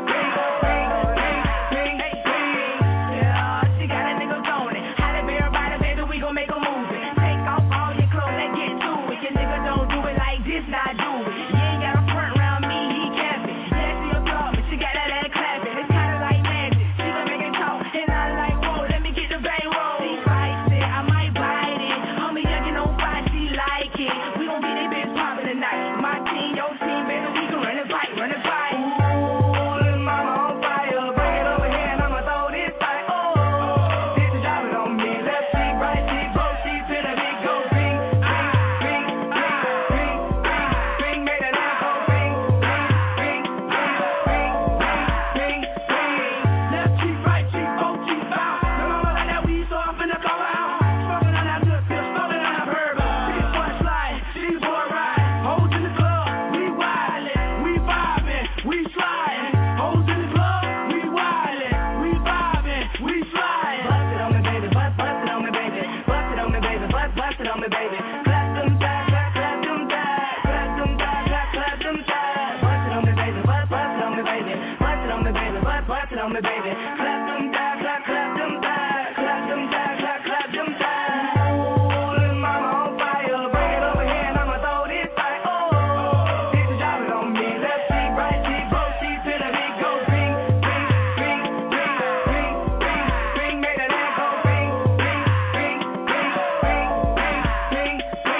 ring, ring, ring. Yeah, she got a nigga going. Holly Berry body, baby, we gon' make a movie. Take off all your clothes, let's get to it. Your nigga don't do it like this, not do it. You ain't got a front round me, he capping. Yeah, she a club, but she got that ass clapping. It's kinda like magic. She gon' make it talk, and I like, whoa, let me get the bang roll. She spicy, I might bite it. Homie, youngin' on fire, she like it. We gon' get this bitch poppin' tonight. My team, your team, baby, we can run it fight, run it fight. Ooh, little mama on fire. Bring it over here and I'ma throw this fire. Oh, bitch, drop it on me. Left cheek, right cheek, both cheeks till the beat go ring, ring, ring, ring, ring, ring, ring. Make that ass go ring, ring, ring, ring, ring, ring, ring. Left cheek, right cheek, both cheeks out. The mama like that weed, so I'm finna throw her out. Smoking on that good pill, smoking on that herb. Big boy slide, these boy ride. Hoes in the club, we wildin', we vibin', we slidin'. Hoes in the club, we wildin', we vibin', we slidin'. Bust it on me, baby, bust it on me, baby. Bust it on me, baby, bust it on me, baby. Clap them thighs, clap them thighs, clap them thighs, clap them thighs. Bust it on me, baby, bust it on me, baby. Bust it on me, baby, bust it on me, baby. Clap them thighs, clap them thighs, clap them thighs, clap them thighs. Ooh, little mama on fire. Bring it over here and I'ma throw this fire. Oh, bitch, drop it on me. Left cheek, right cheek, both cheeks till the beat go ring, ring, ring, ring, ring, ring, ring. Make that ass go ring, ring, ring, ring, ring, ring, ring,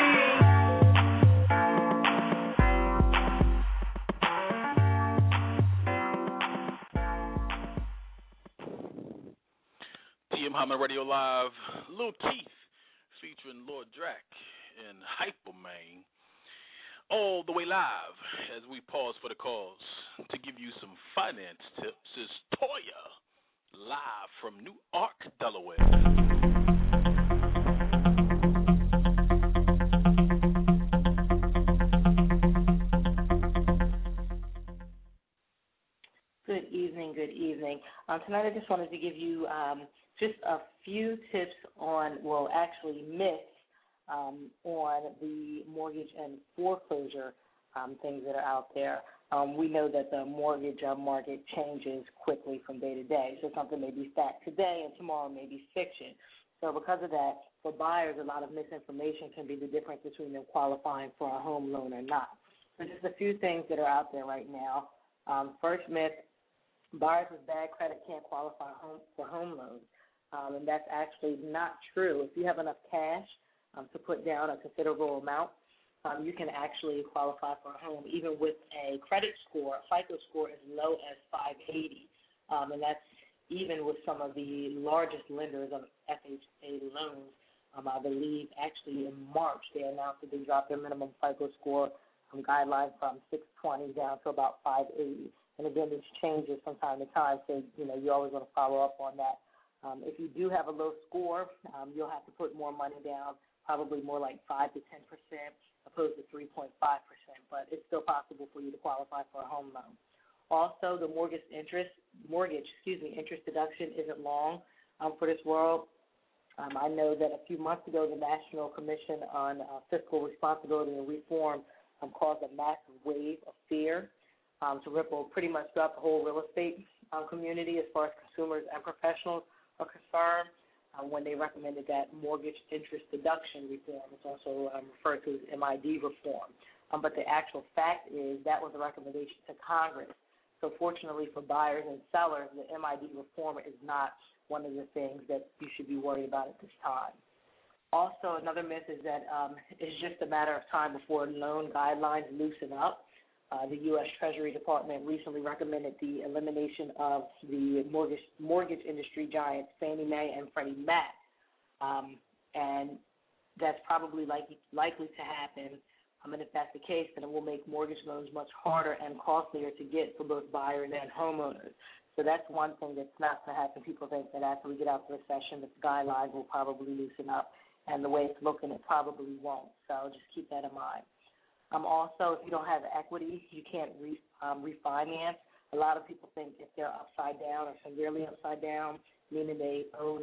ring. TM Hyman Radio Live, Lil Keith featuring Lord Drac and Hyperman, all the way live as we pause for the calls to give you some finance tips. Is Toya live from Newark, Delaware. Good evening. Tonight I just wanted to give you just a few tips on, well, actually myths on the mortgage and foreclosure things that are out there. We know that the mortgage market changes quickly from day to day, so something may be fact today and tomorrow may be fiction. So because of that, for buyers, a lot of misinformation can be the difference between them qualifying for a home loan or not. So just a few things that are out there right now. First myth, buyers with bad credit can't qualify for home loans, and that's actually not true. If you have enough cash to put down a considerable amount, you can actually qualify for a home, even with a credit score, a FICO score as low as 580, and that's even with some of the largest lenders of FHA loans. I believe actually in March they announced that they dropped their minimum FICO score guideline from 620 down to about 580. And again, this changes from time to time, so you always want to follow up on that. If you do have a low score, you'll have to put more money down, probably more like 5 to 10%, opposed to 3.5%. But it's still possible for you to qualify for a home loan. Also, the interest deduction isn't long for this world. I know that a few months ago, the National Commission on Fiscal Responsibility and Reform caused a massive wave of fear to ripple pretty much throughout the whole real estate community as far as consumers and professionals are concerned. when they recommended that mortgage interest deduction reform. It's also referred to as MID reform. But the actual fact is that was a recommendation to Congress. So fortunately for buyers and sellers, the MID reform is not one of the things that you should be worried about at this time. Also, another myth is that it's just a matter of time before loan guidelines loosen up. The U.S. Treasury Department recently recommended the elimination of the mortgage industry giants Fannie Mae and Freddie Mac, and that's probably likely to happen. And if that's the case, then it will make mortgage loans much harder and costlier to get for both buyers and homeowners. So that's one thing that's not going to happen. People think that after we get out of the recession, the guidelines will probably loosen up, and the way it's looking, it probably won't. So just keep that in mind. Also, if you don't have equity, you can't refinance. A lot of people think if they're upside down or severely upside down, meaning they own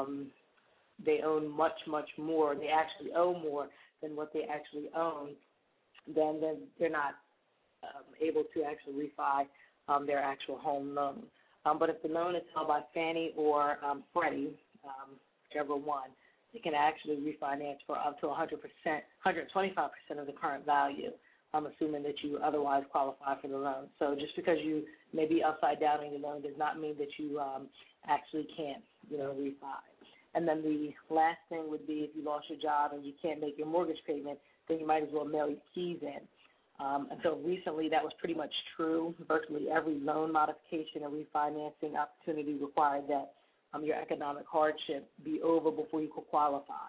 much, much more, they actually owe more than what they actually own, then they're not able to actually refi their actual home loan. But if the loan is held by Fannie or Freddie, whichever one, they can actually refinance for up to 100%, 125% of the current value, assuming that you otherwise qualify for the loan. So just because you may be upside down in your loan does not mean that you actually can't, refi. And then the last thing would be if you lost your job and you can't make your mortgage payment, then you might as well mail your keys in. Until recently, that was pretty much true. Virtually every loan modification and refinancing opportunity required that your economic hardship be over before you could qualify.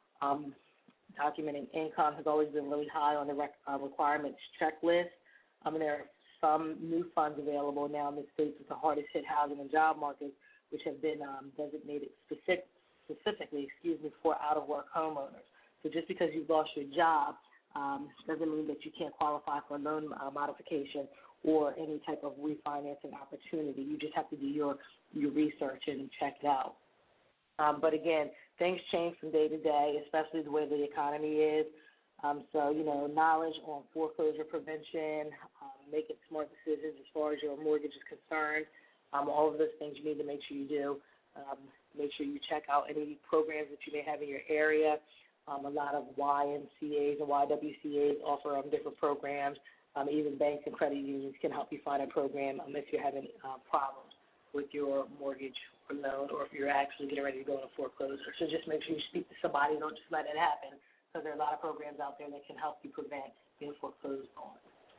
Documenting income has always been really high on the requirements checklist. There are some new funds available now in the states with the hardest hit housing and job markets, which have been designated specifically for out-of-work homeowners. So just because you've lost your job doesn't mean that you can't qualify for a loan modification or any type of refinancing opportunity. You just have to do your research and check it out. But again, things change from day to day, especially the way the economy is. So, knowledge on foreclosure prevention, making smart decisions as far as your mortgage is concerned, all of those things you need to make sure you do. Make sure you check out any programs that you may have in your area. A lot of YMCAs and YWCAs offer different programs. Even banks and credit unions can help you find a program if you're having problems with your mortgage or loan, or if you're actually getting ready to go into foreclosure. So just make sure you speak to somebody. Don't just let it happen, because there are a lot of programs out there that can help you prevent being foreclosed on.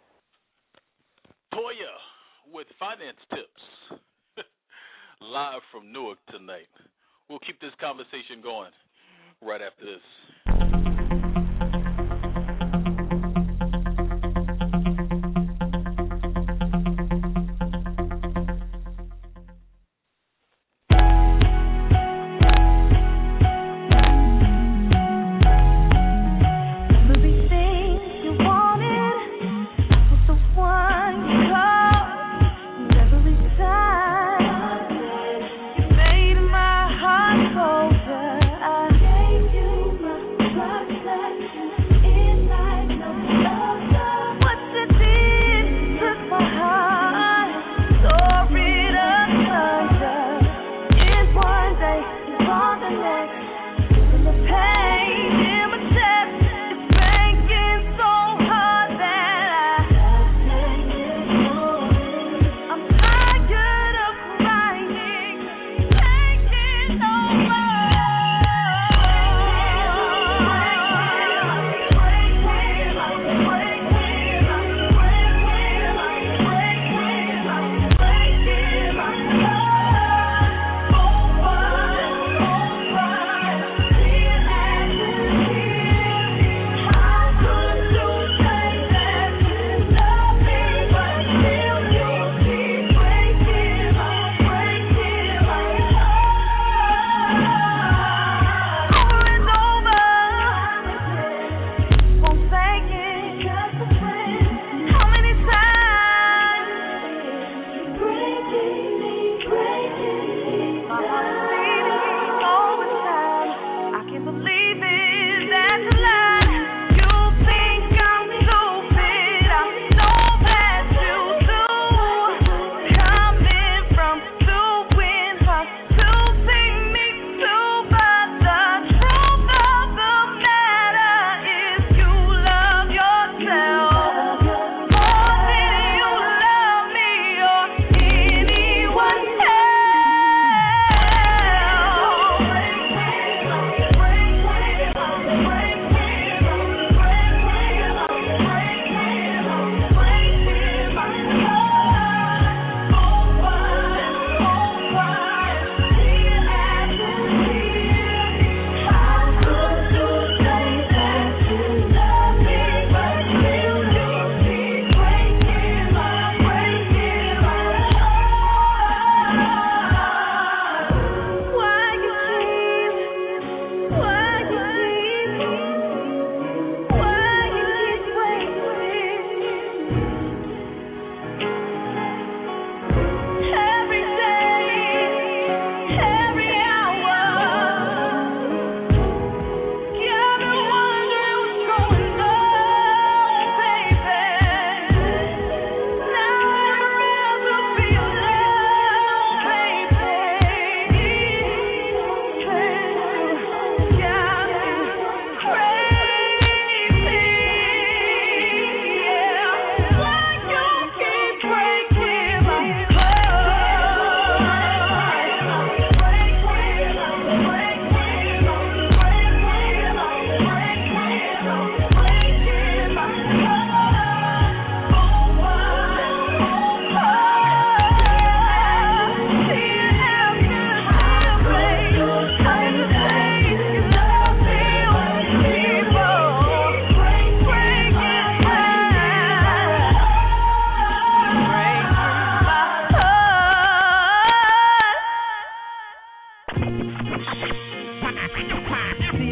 Toya with finance tips, live from Newark tonight. We'll keep this conversation going right after this. My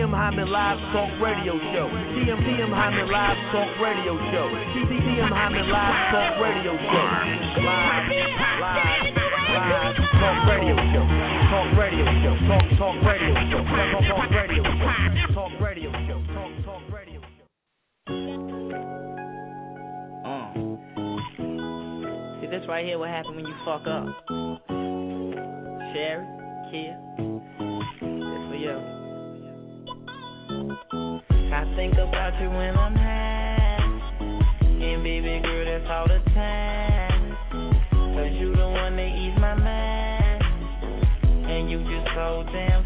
TM Hyman Live Talk Radio Show. TM Hyman Live Talk Radio Show. TM Hyman Live Talk Radio Show. Live Talk Radio Show. Talk Radio Show. Talk Radio Show. Talk Radio Show. Talk Radio Show. Talk Radio Show. See, this right here what happen when you fuck up. Sherry, Kia, it's for you. I think about you when I'm high, and baby girl, that's all the time. 'Cause you the one that ease my mind, and you just so damn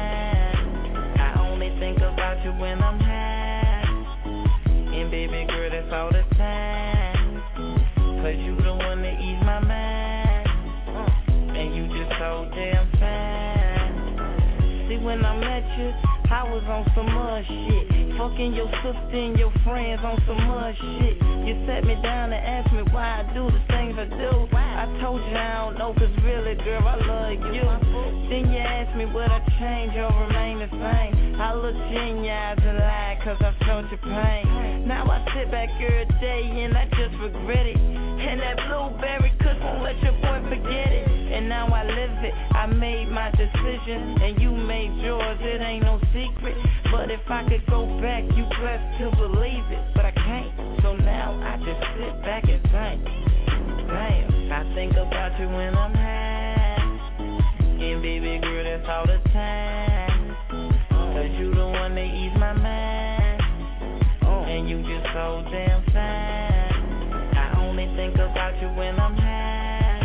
fine. I only think about you when I'm high, and baby girl, that's all the time. 'Cause you the one that ease my mind, and you just so damn fine. See, when I met you, I was on some mud shit. Fucking your sister and your friends on some mud shit. You sat me down and asked me why I do the things I do. I told you I don't know, 'cause really, girl, I love you. Then you asked me would I change or remain the same. I looked you in your eyes and lied, 'cause I felt your pain. Now I sit back every day and I just regret it. And that blueberry kush won't let your boy forget it. And now I live it. I made my decision and you made yours. It ain't no secret. But if I could go back, you blessed to believe it. But I can't. So now I just sit back and think. Damn, I think about you when I'm high. And baby girl, that's all the time. 'Cause you the one that ease my mind. And you just so damn fine. I only think about you when I'm high.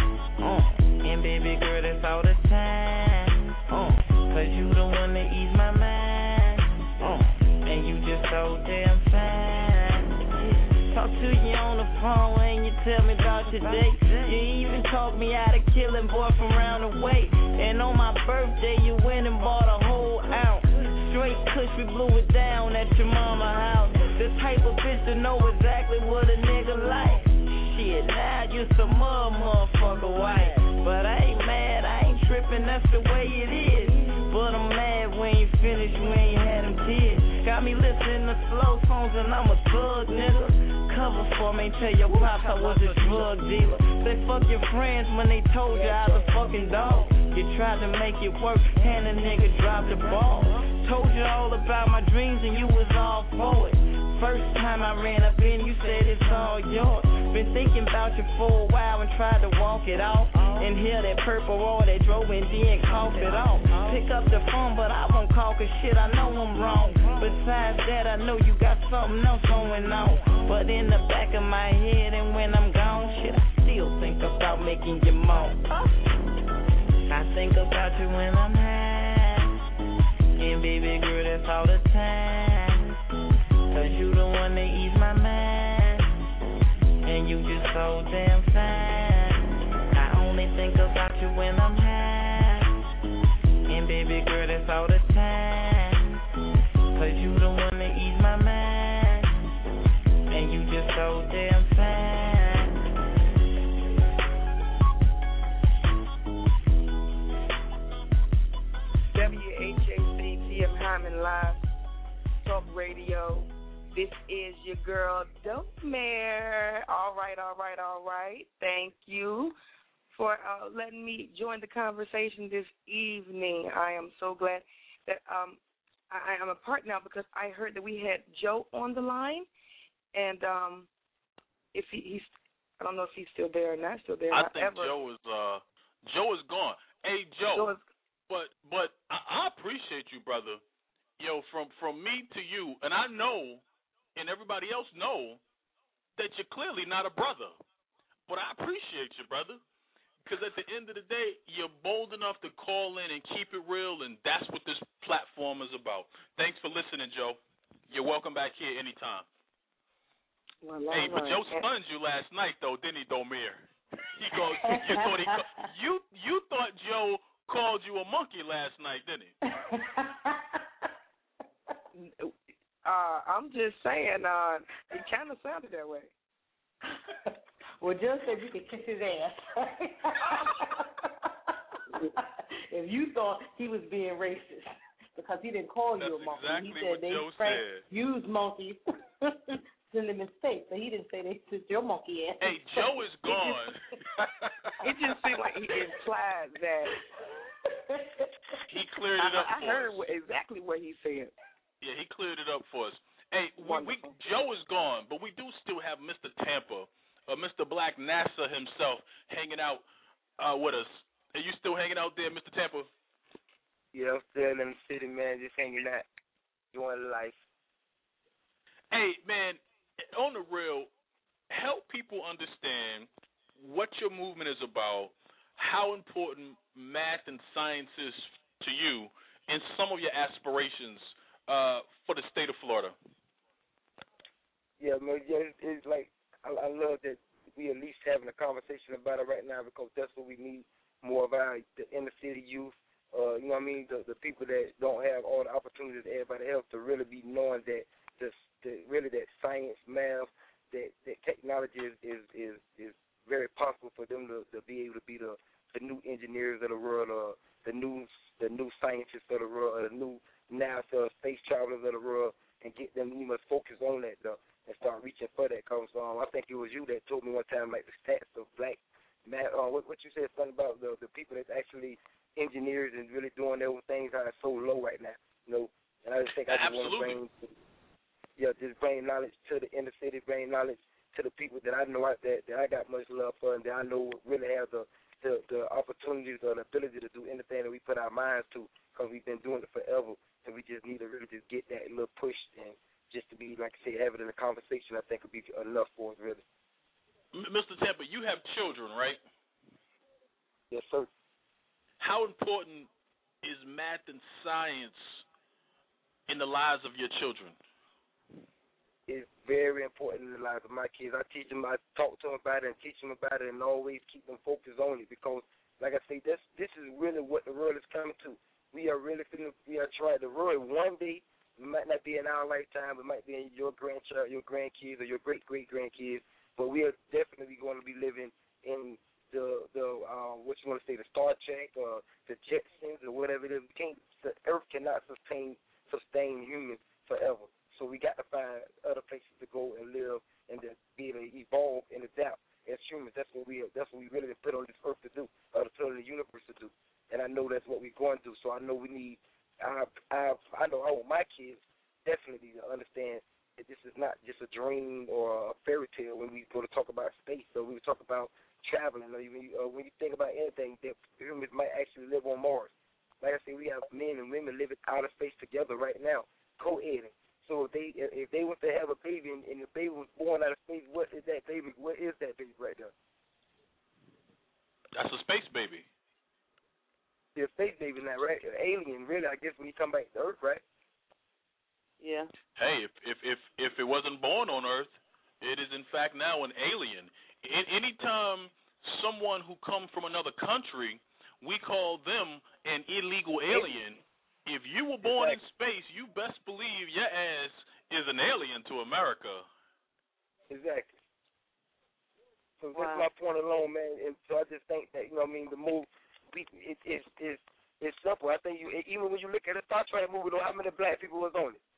And baby girl, that's all the time. 'Cause you the one that ease my mind. And you just so damn fine. Talk to you on the phone and you tell me about your day. You even talk me out of killing boy from round the way. And on my birthday you went and bought a whole ounce. Straight kush, we blew it down at your mama house. The type of bitch to know exactly what a nigga like. Shit, now you some motherfucker white. But I ain't mad, I ain't tripping, that's the way it is. But I'm mad we ain't finished, we ain't had them kids. Got me listening to slow songs and I'm a thug, nigga. Cover for me, tell your pops I was a drug dealer. Say fuck your friends when they told you I was a fucking dog. You tried to make it work and a nigga dropped the ball. Told you all about my dreams and you was all for it. First time I ran up in, you said it's all yours. Been thinking about you for a while and tried to walk it off. And hear that purple roar that drove and then cough it off. Pick up the phone, but I won't call 'cause shit, I know I'm wrong. Besides that, I know you got something else going on. But in the back of my head and when I'm gone, shit, I still think about making you moan. I think about you when I'm high. And baby girl, that's all the time. 'Cause you the one that ease my mind. And you just so damn fine. I only think about you when I'm high. And baby girl, that's all the time. 'Cause you the one that ease my mind. And you just so damn fine. WHAC TM Hyman Live Talk Radio. This is your girl, Dope Mare. All right. Thank you for letting me join the conversation this evening. I am so glad that I am a part now because I heard that we had Joe on the line, and if he's, I don't know if he's still there or not still there. I think Joe is gone. Hey, Joe, but I appreciate you, brother. Yo, from me to you, and I know, and everybody else know, that you're clearly not a brother. But I appreciate you, brother, because at the end of the day, you're bold enough to call in and keep it real, and that's what this platform is about. Thanks for listening, Joe. You're welcome back here anytime. Well, hey, but Joe stunned you last night, though, didn't he, Domir? You thought Joe called you a monkey last night, didn't he? I'm just saying, it kind of sounded that way. Well, Joe said you could kiss his ass. If you thought he was being racist, because because he didn't call you a monkey. Exactly he said what they Joe said. use monkeys, send them in space. So he didn't say they sent your monkey ass. Hey, Joe is gone. It just seemed like he implied that. He cleared it up. I heard exactly what he said. Yeah, he cleared it up for us. Hey, Joe is gone, but we do still have Mr. Tampa, Mr. Black NASA himself, hanging out with us. Are you still hanging out there, Mr. Tampa? Yeah, I'm still in the city, man, just hanging out, enjoying life. Hey, man, on the real, help people understand what your movement is about, how important math and science is to you, and some of your aspirations for the state of Florida. Yeah, man, it's like I love that we at least having a conversation about it right now, because that's what we need more of the inner city youth. You know what I mean? The people that don't have all the opportunities that everybody else, to really be knowing that that science, math, that technology is very possible for them to be able to be the new engineers of the world, the new scientists of the world, the new NASA space travelers of the world, and get them. You must focus on that though, and start reaching for that. Cause I think it was you that told me one time, like, the stats of black math. What you said something about the people that's actually engineers and really doing their own things, how it's so low right now. You know, and I just think I just want to bring knowledge to the inner city, bring knowledge to the people that I know out there that I got much love for, and that I know really have the opportunities or the ability to do anything that we put our minds to, because we've been doing it forever, and we just need to really just get that little push, and just to be, like I say, have it in a conversation, I think would be enough for us, really. Mr. Tampa, you have children, right? Yes, sir. How important is math and science in the lives of your children? It's very important in the lives of my kids. I teach them, I talk to them about it and teach them about it, and always keep them focused on it, because, like I say, this is really what the world is coming to. We are trying the world one day. It might not be in our lifetime, it might be in your grandchild, your grandkids, or your great-great-grandkids, but we are definitely going to be living in the what you want to say, the Star Trek or the Jetsons or whatever it is. The Earth cannot sustain humans forever. So we got to find other places to go and live, and to be able to evolve and adapt as humans. That's what we really put on this earth to do, or to put on the universe to do. And I know that's what we're going to do. So I know we need. I know I want my kids definitely to understand that this is not just a dream or a fairy tale when we go to talk about space, or we talk about traveling, or even when you think about anything, that humans might actually live on Mars. Like I said, we have men and women living out of space together right now, co-editing. So if they were to have a baby, and the baby was born out of space, what is that baby? What is that baby right there? That's a space baby. Yeah, space baby, not right? Alien, really? I guess when you come back to Earth, right? Yeah. Hey, if it wasn't born on Earth, it is in fact now an alien. Anytime someone who comes from another country, we call them an illegal alien. If you were born in space, you best believe your ass is an alien to America. Exactly. So that's my point alone, man. And so I just think that, you know what I mean, the move, it's simple. I think even when you look at a Star Trek movie, how many black people was on it?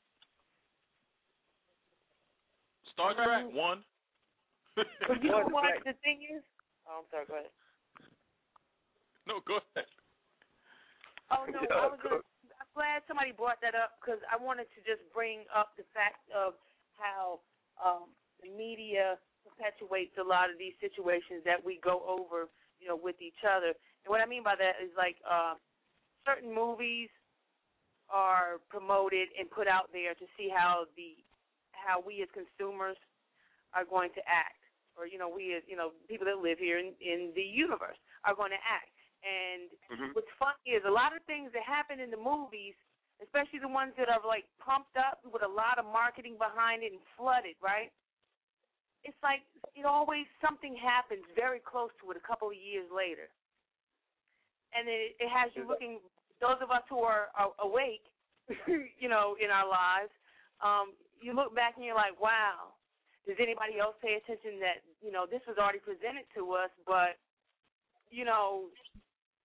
Star Trek, one. But you know what the thing is? Oh, I'm sorry, go ahead. No, go ahead. Oh, no, I'm glad somebody brought that up, because I wanted to just bring up the fact of how the media perpetuates a lot of these situations that we go over, with each other. And what I mean by that is, like, certain movies are promoted and put out there to see how we as consumers are going to act, or we as people that live here in the universe are going to act. And what's funny is a lot of things that happen in the movies, especially the ones that are like pumped up with a lot of marketing behind it and flooded, right? It's like something happens very close to it a couple of years later. And it has you looking, those of us who are awake, in our lives, you look back and you're like, wow, does anybody else pay attention that, this was already presented to us, but,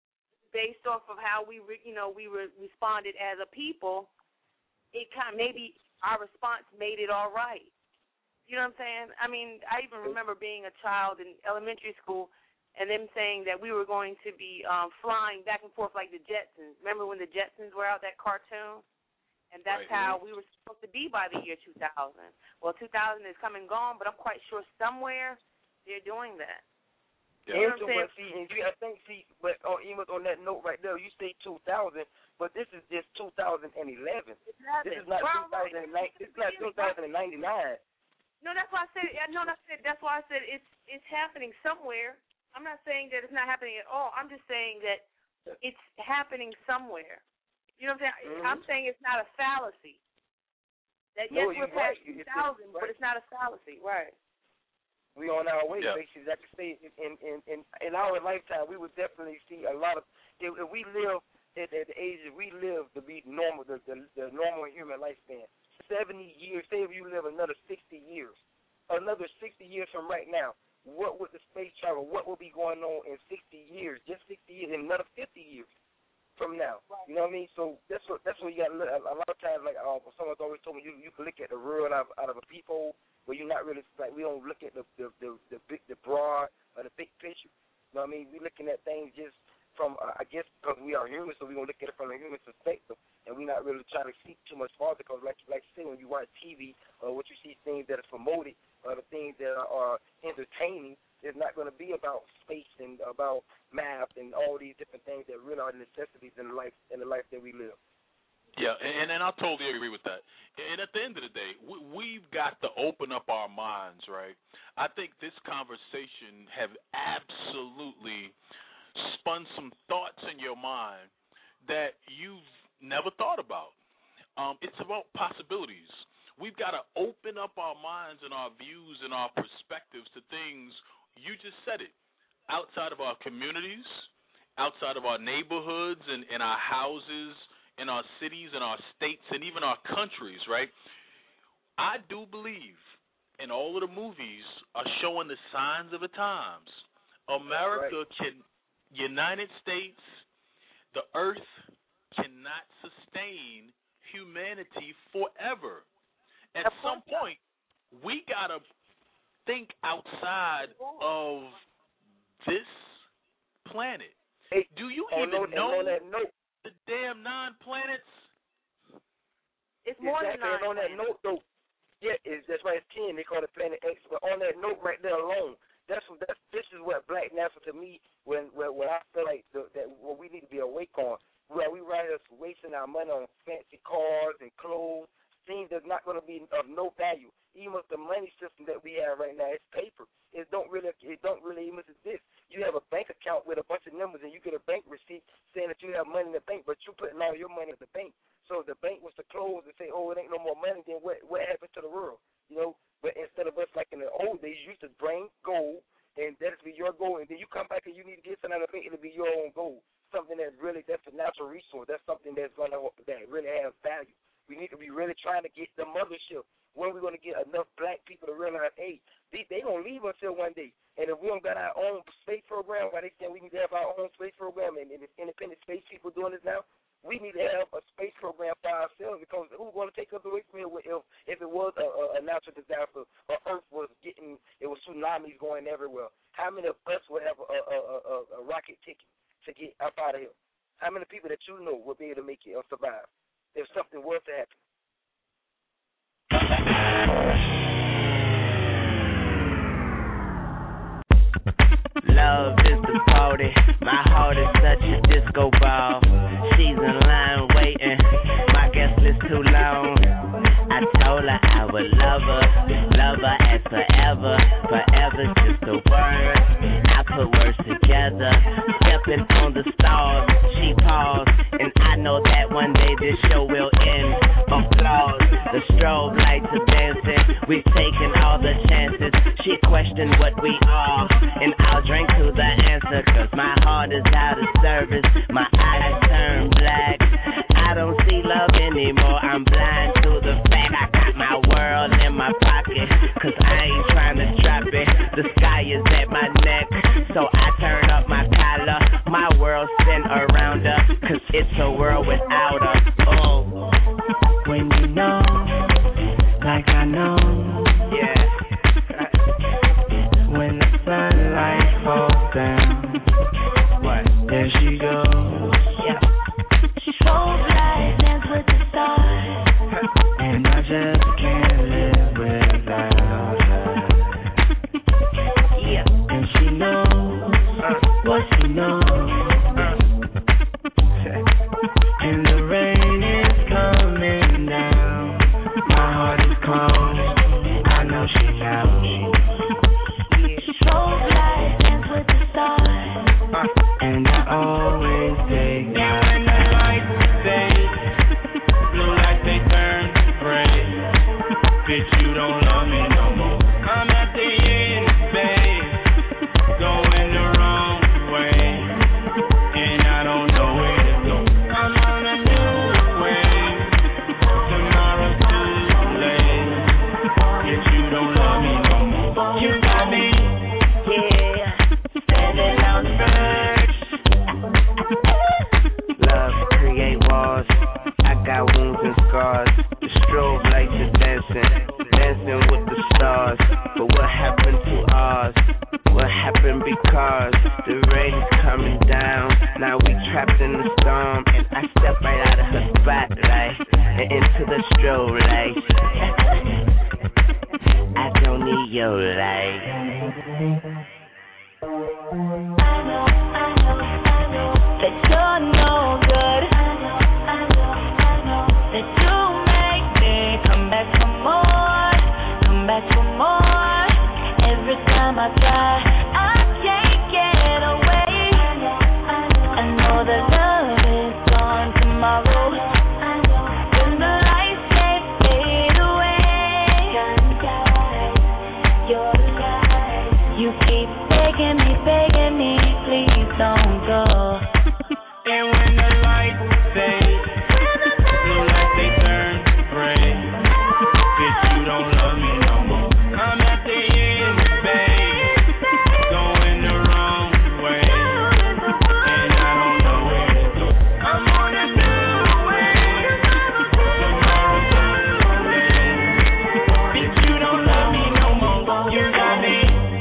based off of how we responded as a people, it kind of, maybe our response made it all right. You know what I'm saying? I mean, I even remember being a child in elementary school and them saying that we were going to be flying back and forth like the Jetsons. Remember when the Jetsons were out, that cartoon? And that's how we were supposed to be by the year 2000. Well, 2000 is come and gone, but I'm quite sure somewhere they're doing that. Yeah. You know what I'm saying? But even on that note right there, you say 2000, but this is just 2011. This is not 2009. It's not 2099. No, that's why I said. That's why I said it's happening somewhere. I'm not saying that it's not happening at all. I'm just saying that it's happening somewhere. You know what I'm saying? Mm-hmm. I'm saying it's not a fallacy. That yes, we're past 2000, but it's not a fallacy, right? We on our way, basically. Like I say, in our lifetime, we would definitely see a lot of. If we live at the age that we live to be normal, the normal human lifespan, 70 years. Say if you live another 60 years from right now, what would the space travel? What will be going on in 60 years? Just 60 years, in another 50 years from now. Right. You know what I mean? So that's what you got to look at. A lot of times, like someone's always told me, you can look at the world out of a peephole. But you're not really, like, we don't look at the broad or the big picture. You know what I mean? We're looking at things just from, I guess, because we are humans, so we're going to look at it from a human perspective, and we're not really trying to see too much farther, because like you say, when you watch TV or what you see things that are promoted or the things that are entertaining, it's not going to be about space and about math and all these different things that really are necessities in the life that we live. Yeah, and I totally agree with that. And at the end of the day, we've got to open up our minds, right? I think this conversation have absolutely spun some thoughts in your mind that you've never thought about. It's about possibilities. We've got to open up our minds and our views and our perspectives to things, you just said it, outside of our communities, outside of our neighborhoods and our houses, in our cities, in our states, and even our countries, right? I do believe, and all of the movies are showing the signs of the times. America United States, the earth cannot sustain humanity forever. At some point, we got to think outside of this planet. Hey, do you even know the damn 9 planets? It's more than 9. On that note, though, that's right. It's 10. They call it Planet X. But on that note, right there alone, this is what Black NASA to me. When I feel like that what we need to be awake on. Where we right here wasting our money on fancy cars and clothes, things that's not going to be of no value. Even with the money system that we have right now, it's paper. It don't really even exist. You have a bank account with a bunch of numbers, and you get a bank receipt saying that you have money in the bank, but you're putting all your money in the bank. So if the bank was to close and say, "Oh, it ain't no more money," then what happens to the world? You know. But instead of us like in the old days, you used to bring gold, and that'll be your gold, and then you come back and you need to get something out of the bank, it'll be your own gold. Something that's a natural resource. That's something that really has value. We need to be really trying to get the mothership. When we're going to get enough black people to realize, hey, they going to leave until one day. And if we don't got our own space program, why they saying we need to have our own space program, and it's independent space people doing this now, we need to have a space program for ourselves, because who's going to take us away from here if it was a natural disaster, or Earth was it was tsunamis going everywhere? How many of us would have a rocket ticket to get up out of here? How many people that you know would be able to make it or survive if something was to happen? Love is the party. My heart is such a disco ball. She's in line waiting. My guest list too long. I told her I would love her as forever. Forever's just a word. I put words together. Stepping on the stars. She paused, and I know that one day this show will end. Applause. The strobe lights are dancing. We've taken all the chances. She questioned what we are, and I'll drink to the answer, 'cause my heart is out of service. My eyes turn black. I don't see love anymore. I'm blind to the fact I got my world in my pocket, 'cause I ain't trying to drop it. The sky is at my neck, so I turn up my collar. My world spin around it's a world without us. Oh, when you know, like I know, yeah. When the sunlight falls down, what? There she goes. Yeah. She flows like dance with the stars, and I just can't live without her. Yeah. And she knows what she knows. And the rain is coming down. My heart is cold. I know she knows. She flows like dance with the stars, and I always take my when the lights fade, blue lights they turn gray. Bitch, you don't love me no more. I'm at the end, babe, going the wrong way, and I don't know where to go. I'm on a new wave. Tomorrow's too late. Bitch, you don't love me no more. You got me, yeah, standing on the verge. Love create walls. I got wounds and scars. The strobe lights are dancing, dancing with the stars. But what happened to ours? What happened because the rain's coming down? Now we trapped in the storm, and I step right out of her spotlight and into the strobe light. I don't need your light. I know that you're no good. That you make me come back for more, come back for more. Every time I try, I can't get away. I know that love is gone tomorrow. When the lights they fade away, you keep begging me, please don't go. And when the lights fade, blue lights they turn gray. Bitch, you don't love me no more. I'm at the end, babe, going the wrong way, and I don't know where to go. I'm on a new wave. Tomorrow's too late. Bitch, you don't love me no more. You got me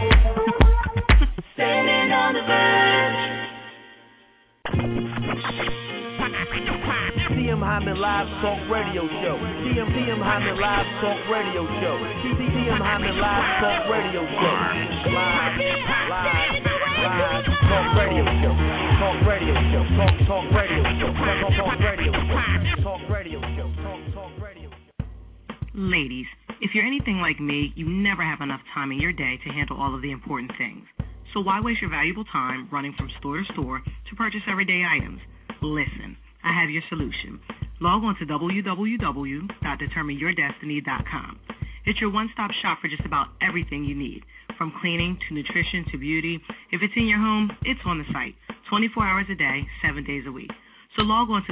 standing on the verge. TM Hyman Live Talk Radio Show. TM Hyman Live Talk Radio Show. TM Hyman Live Talk Radio Show. Live Talk Radio Show. Talk Radio Show. Talk Radio Show. Talk Radio Show. Talk Radio Show. Talk Radio Show. Ladies, if you're anything like me, you never have enough time in your day to handle all of the important things. So why waste your valuable time running from store to store to purchase everyday items? Listen, I have your solution. Log on to www.determineyourdestiny.com. It's your one-stop shop for just about everything you need, from cleaning to nutrition to beauty. If it's in your home, it's on the site, 24 hours a day, 7 days a week. So log on to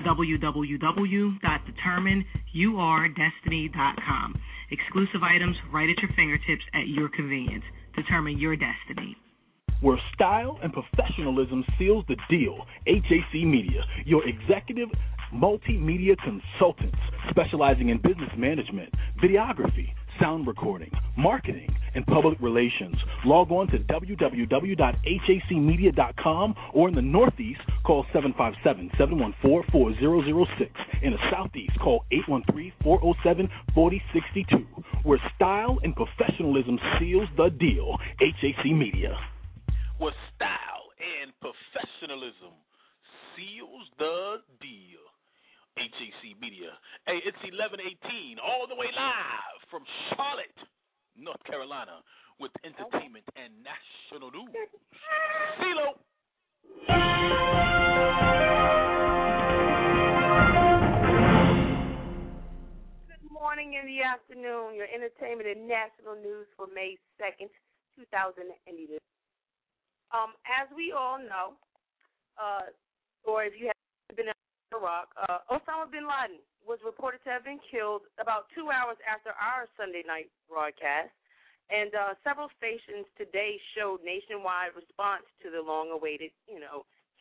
www.determineyourdestiny.com. Exclusive items right at your fingertips at your convenience. Determine your destiny. Where style and professionalism seals the deal, HAC Media, your executive multimedia consultants specializing in business management, videography, sound recording, marketing, and public relations. Log on to www.hacmedia.com, or in the Northeast, call 757-714-4006. In the Southeast, call 813-407-4062. Where style and professionalism seals the deal, HAC Media. Where style and professionalism seals the deal, HAC Media. Hey, it's 11:18, all the way live from Charlotte, North Carolina, with entertainment and national news. CeeLo. Good morning in the afternoon, your entertainment and national news for May 2nd, 2011. As we all know, or if you have been in Iraq, Osama bin Laden was reported to have been killed about 2 hours after our Sunday night broadcast, and several stations today showed nationwide response to the long-awaited,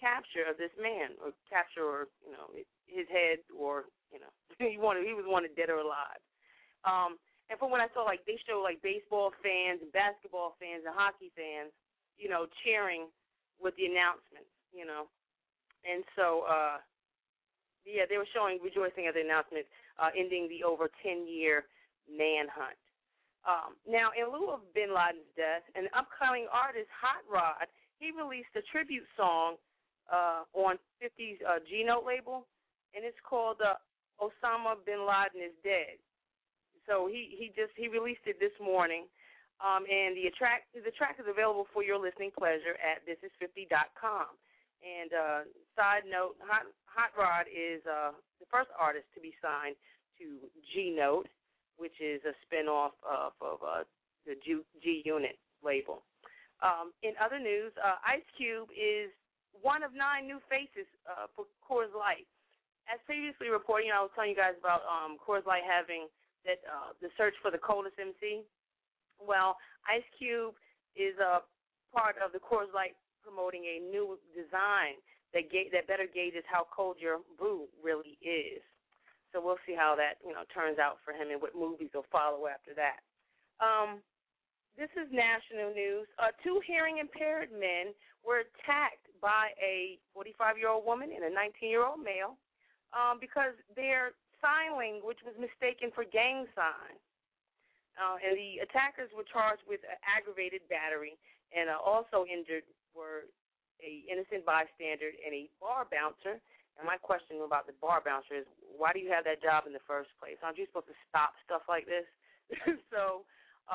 capture of this man, or capture, or his head, or he was wanted dead or alive. And from what I saw, like they show like baseball fans and basketball fans and hockey fans, cheering with the announcements, and so they were rejoicing at the announcement, ending the over 10-year manhunt. Now, in lieu of Bin Laden's death, an upcoming artist, Hot Rod, he released a tribute song on 50's G-Note label, and it's called Osama Bin Laden is Dead. So he released it this morning, and the track is available for your listening pleasure at thisis50.com. And side note, Hot Rod is the first artist to be signed to G-Note, which is a spinoff of the G-Unit label. In other news, Ice Cube is one of 9 new faces for Coors Light. As previously reported, I was telling you guys about Coors Light having the search for the coldest MC. Well, Ice Cube is a part of the Coors Light promoting a new design that better gauges how cold your brew really is. So we'll see how that turns out for him and what movies will follow after that. This is national news. 2 hearing-impaired men were attacked by a 45-year-old woman and a 19-year-old male because their sign language was mistaken for gang sign. And the attackers were charged with aggravated battery, and also injured were a innocent bystander and a bar bouncer. And my question about the bar bouncer is, why do you have that job in the first place? Aren't you supposed to stop stuff like this? So,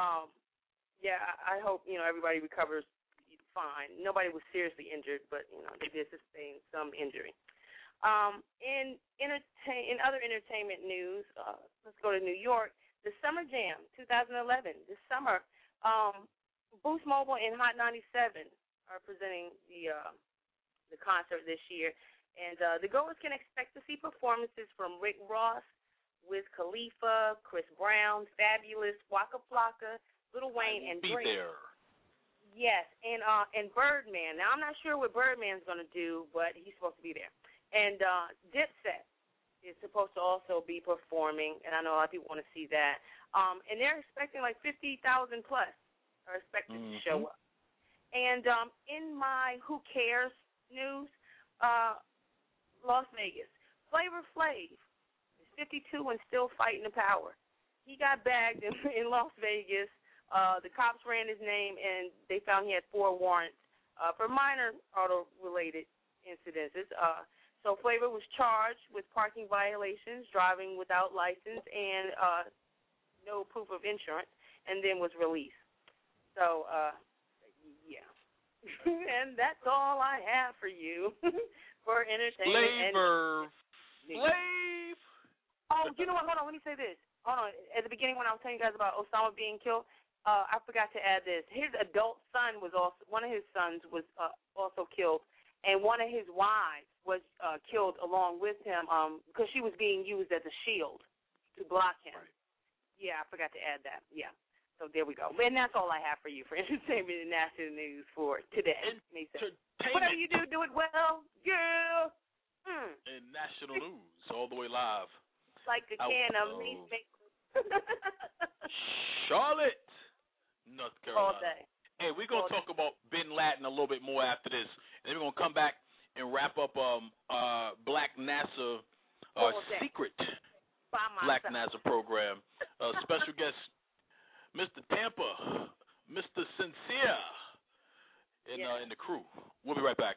I hope, everybody recovers fine. Nobody was seriously injured, but, they did sustain some injury. In other entertainment news, let's go to New York. The Summer Jam 2011, this summer, Boost Mobile and Hot 97 are presenting the concert this year. And the goers can expect to see performances from Rick Ross, Wiz Khalifa, Chris Brown, Fabulous, Waka Flocka, Lil Wayne, and Drake. Be there. Yes, and Birdman. Now, I'm not sure what Birdman's going to do, but he's supposed to be there. And Dipset is supposed to also be performing, and I know a lot of people want to see that. And they're expecting like 50,000 plus are expected to show up. And in my Who Cares news, Las Vegas, Flavor Flav is 52 and still fighting the power. He got bagged in Las Vegas. The cops ran his name, and they found he had 4 warrants for minor auto-related incidences. So Flavor was charged with parking violations, driving without license, and no proof of insurance, and then was released. So, yeah. And that's all I have for you for entertainment. Flav! Oh, you know what? Hold on. Let me say this. Hold on. At the beginning when I was telling you guys about Osama being killed, I forgot to add this. His adult son was also, one of his sons was also killed, and one of his wives was killed along with him because she was being used as a shield to block him. Right. Yeah, I forgot to add that. Yeah. So there we go. And that's all I have for you for entertainment and national news for today. Whatever you do, do it well, girl. And national news all the way live. Like a can of meat. Charlotte, North Carolina. All day. Hey, we're going to talk about Bin Laden a little bit more after this. And then we're going to come back and wrap up Black NASA secret Black NASA program. Special guest, Mr. Tampa, Mr. Sincere, and the crew. We'll be right back.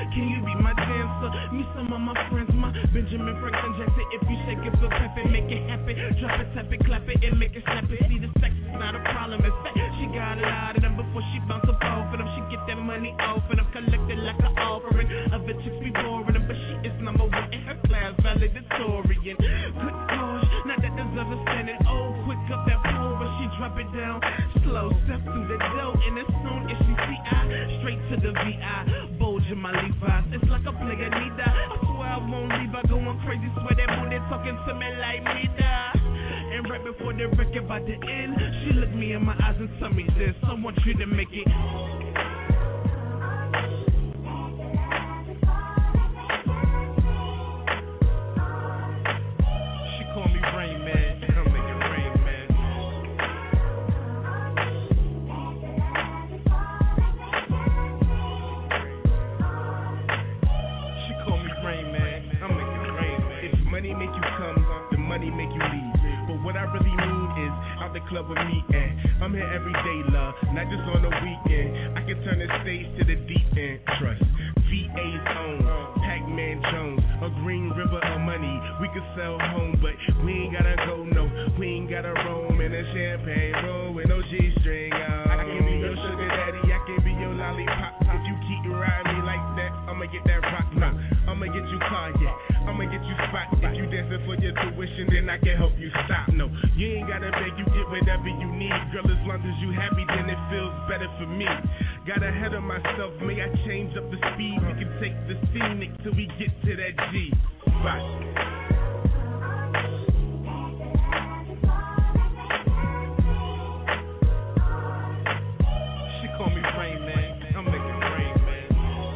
Can you be my dancer? Me some of my friends, my Benjamin Franklin Jackson. If you shake it, feel tap it, make it happen. Drop it, tap it, clap it, and make it snap it. See, the sex is not a problem. In fact, she got a lot of them before she bounce up off of them. She get that money off of them, collected like an offering. Other chicks be boring them, but she is number one in her class, valedictorian. Good gosh, not that there's other standing. Oh, quick up that pole, but she drop it down slow. Step through the door, and as soon as she see I, straight to the VI. Bulge in my Levi's, it's like a player need that. I swear I won't leave, I going crazy. Swear that booty talking to me like me da. And right before the record about to end, she looked me in my eyes and told me this. I want you to make it. She call me Rain Man, I'm making rain, man. She call me Rain Man, I'm making rain, man. If money make you come, the money make you leave. But what I really mean is out the club with me, and I'm here every day, love, not just on the weekend. I can turn the stage to the deep end. Trust VA's own Pac-Man Jones, a green river of money. We could sell home, but we ain't gotta go, no, we ain't gotta roam in a champagne room with no G-string on. I can be your sugar daddy, I can be your lollipop. If you keep riding me like that, I'ma get that rock, no, I'ma get you car, yeah, I'ma get you spot. If you dancing for your tuition, then I can help you stop. No, you ain't gotta beg, you get whatever you need. Girl, as long as you happy, then it feels better for me. Got ahead of myself, may I change up the speed? We can take the scenic till we get to that G. Bye. She call me Rain Man, I'm making rain, man.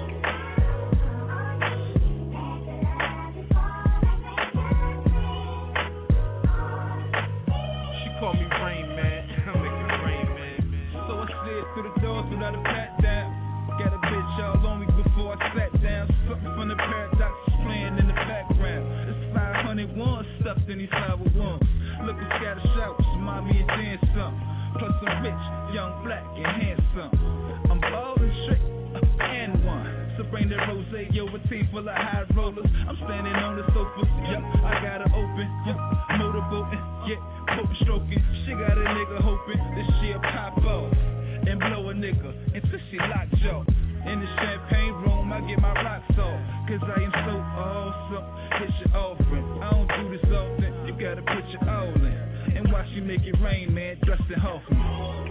She call me Rain Man, I'm making rain, man. So I slid through the doors without a pat down. Got a bitch all on me before I sat down. Something from the paradox playing in the background. It's 501 stuffed in these 501s. Looking scattered shouts, mommy and then some. Plus I'm rich, young, black, and handsome. I'm bald and straight, and one. So bring the rose, yo, a team full of high rollers. I'm standing on the sofa, yup, I got her open, yup, motorboating, yeah, poker stroking. She got a nigga hoping that she'll pop off and blow a nigga until she locked jaw. In the champagne room, I get my rocks off, cause I am so awesome. Hit your offering, I don't do this often. You gotta put your all in, and watch you make it rain, man. Dustin Hoffman.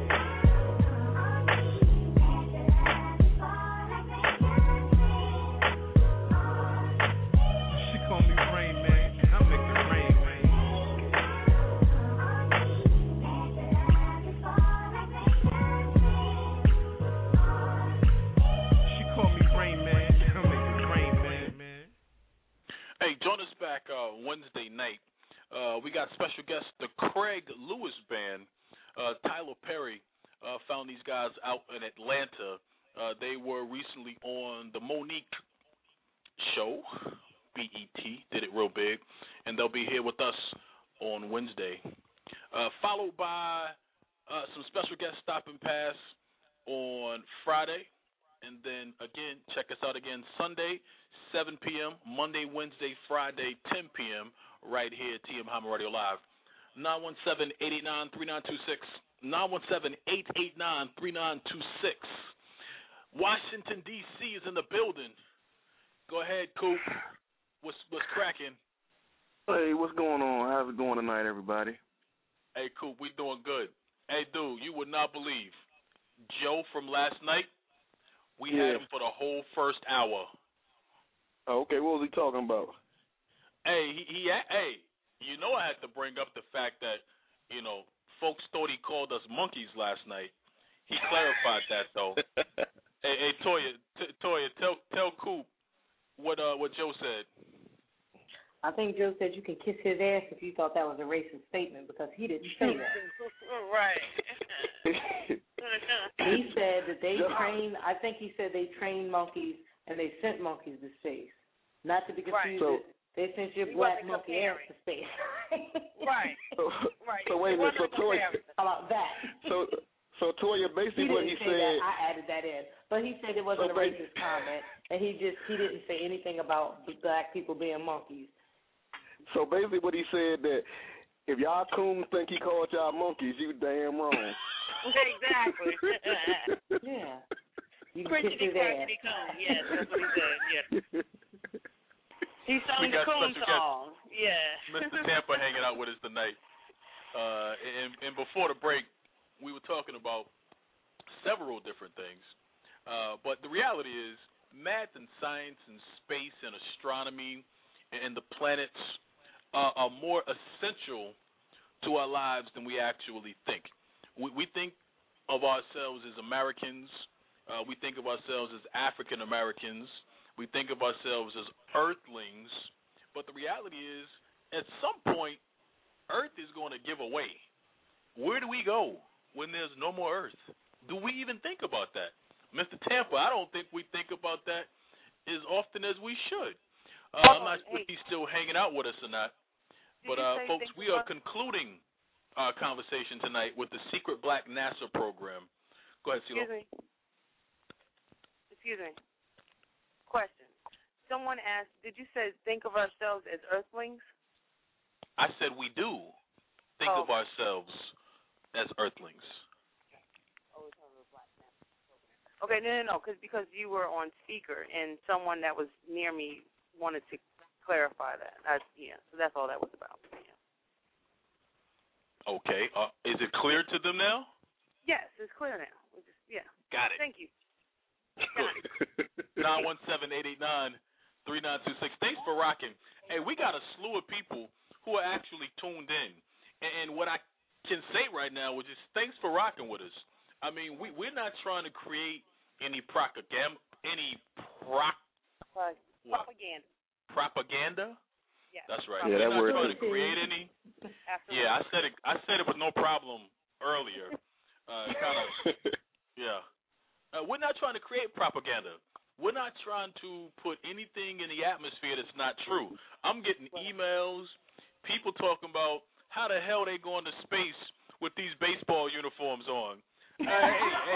She call me Rain Man, I'm making rain, man. She call me Rain Man, I'm making rain, man. Hey, join us back Wednesday night. We got special guest, the Craig Lewis Band. Tyler Perry found these guys out in Atlanta. They were recently on the Monique show, BET, did it real big, and they'll be here with us on Wednesday. Followed by some special guests stopping past on Friday, and then again, check us out again Sunday, 7 p.m., Monday, Wednesday, Friday, 10 p.m., right here at TM Hyman Radio Live. 917-889-3926. 917-889-3926. Washington, D.C. is in the building. Go ahead, Coop. What's cracking? Hey, what's going on? How's it going tonight, everybody? Hey, Coop, we doing good. Hey, dude, you would not believe. Joe from last night, we had him for the whole first hour. Oh, okay, what was he talking about? Hey, hey, you know I had to bring up the fact that, you know, folks thought he called us monkeys last night. He clarified that, though. Hey, Toya, tell Coop what Joe said. I think Joe said you can kiss his ass if you thought that was a racist statement because he didn't say that. Right. He said that they train, I think he said they train monkeys and they sent monkeys to space. Not to be confused, Right. they sent your black monkey ass to space. Right. So wait a minute, so Toya, how about that? So Toya, basically what he didn't say said. that. I added that in, but he said it wasn't a racist comment, and he didn't say anything about black people being monkeys. So basically what he said that if y'all coons think he called y'all monkeys, you damn wrong. Exactly. Yeah. You can Pretty kiss his ass. coon. Yes, that's what he said. Yeah. He sung We the got coon special song. Yeah. Mr. Tampa hanging out with us tonight. And before the break, we were talking about several different things. But the reality is, math and science and space and astronomy and the planets are more essential to our lives than we actually think. We think of ourselves as Americans. We think of ourselves as African Americans. We think of ourselves as earthlings. But the reality is, at some point, Earth is going to give away. Where do we go when there's no more Earth? Do we even think about that? Mr. Tampa, I don't think we think about that as often as we should. I'm not sure if he's still hanging out with us or not. But, folks, we are concluding our conversation tonight with the Secret Black NASA program. Go ahead, CeeLo. Excuse me. Question. Someone asked, did you say think of ourselves as earthlings? I said we do think of ourselves as earthlings. Okay, no, because you were on speaker and someone that was near me wanted to clarify that. So that's all that was about. Yeah. Okay. Is it clear to them now? Yes, it's clear now. Got it. Thank you. 917-889-3926. Thanks for rocking. Hey, we got a slew of people who are actually tuned in. And what I can say right now is just thanks for rocking with us. I mean, we're not trying to create any propaganda. Propaganda? Yeah. That's right. Yeah, we're that not word. trying to create any. Absolutely. Yeah, I said it with no problem earlier. Yeah. We're not trying to create propaganda. We're not trying to put anything in the atmosphere that's not true. I'm getting emails, people talking about how the hell they going to space with these baseball uniforms on. Hey.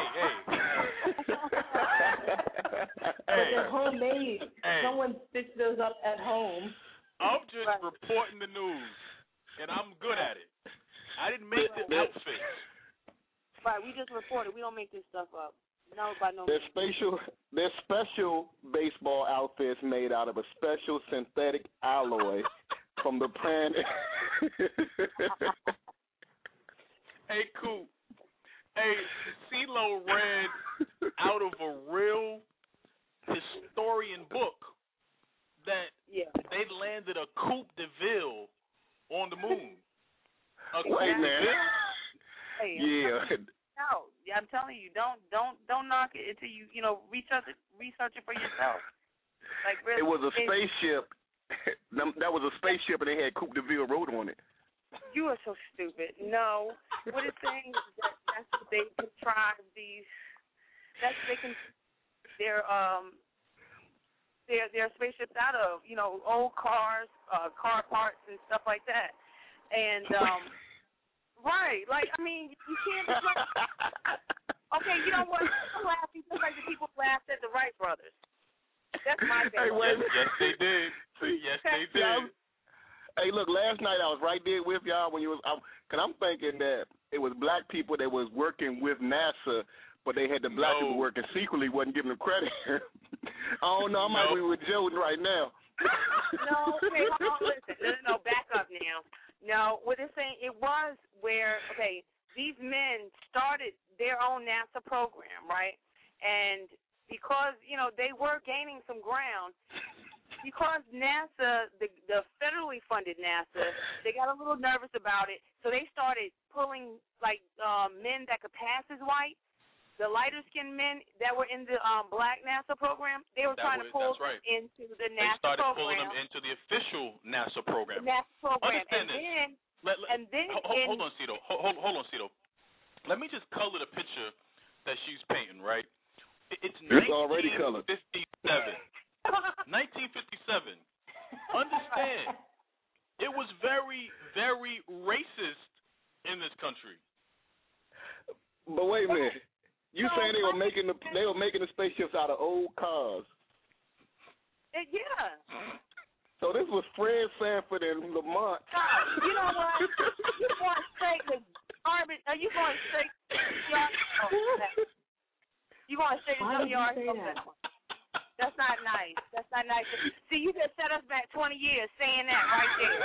But they're homemade. Someone stitched those up at home. I'm just reporting the news, and I'm good at it. I didn't make the outfits. Right, we just reported. We don't make this stuff up. No, by no There's means. special baseball outfits made out of a special synthetic alloy from the planet. Hey, cool. Hey, CeeLo read out of a real historian book that they landed a Coupe de Ville on the moon. Wait, man. Hey, yeah. No, I'm telling you, don't knock it until you research it for yourself. Like really, it was a spaceship. That was a spaceship, and they had Coupe de Ville Road on it. You are so stupid. No, what it's saying is that's what they contrive these. That's what they can their spaceships out of. Old cars, car parts, and stuff like that. And right, like I mean, you can't. Okay, you know what? I'm laughing just like the people laughed at the Wright brothers. That's my favorite. Yes, they did. Yes, they did. Hey, look, last night I was right there with y'all when you was, because I'm thinking that it was black people that was working with NASA, but they had the black people working secretly, wasn't giving them credit. I don't know, I might be with Joe right now. No, okay, listen, no, back up now. No, what they're saying, it was where, these men started their own NASA program, right? And because, they were gaining some ground, because NASA, the federally funded NASA, they got a little nervous about it, so they started pulling, men that could pass as white. The lighter-skinned men that were in the black NASA program, they were trying to pull them into the NASA program. They started pulling them into the official NASA program. The NASA program. Understand this. Hold on, Cito. Hold on, Cito. Let me just color the picture that she's painting, right? It's already colored. 1957. Understand, it was very, very racist in this country. But wait a minute. You saying they were making the spaceships out of old cars? Yeah. So this was Fred Sanford and Lamont. You know what? You going straight to garbage? Are you going straight to You going straight to some yard? That's not nice. That's not nice. See, you just set us back 20 years saying that right there.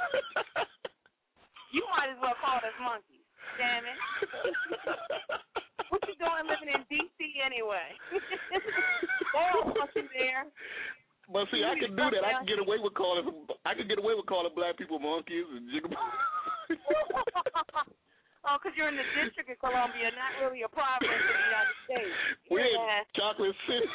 You might as well call us monkeys. Damn it. What you doing living in D.C. anyway? They're all fucking there. But see, I can do that. I can get away with calling black people monkeys and jiggaboos. Oh, because you're in the District of Columbia, not really a province of the United States. We're in Chocolate City.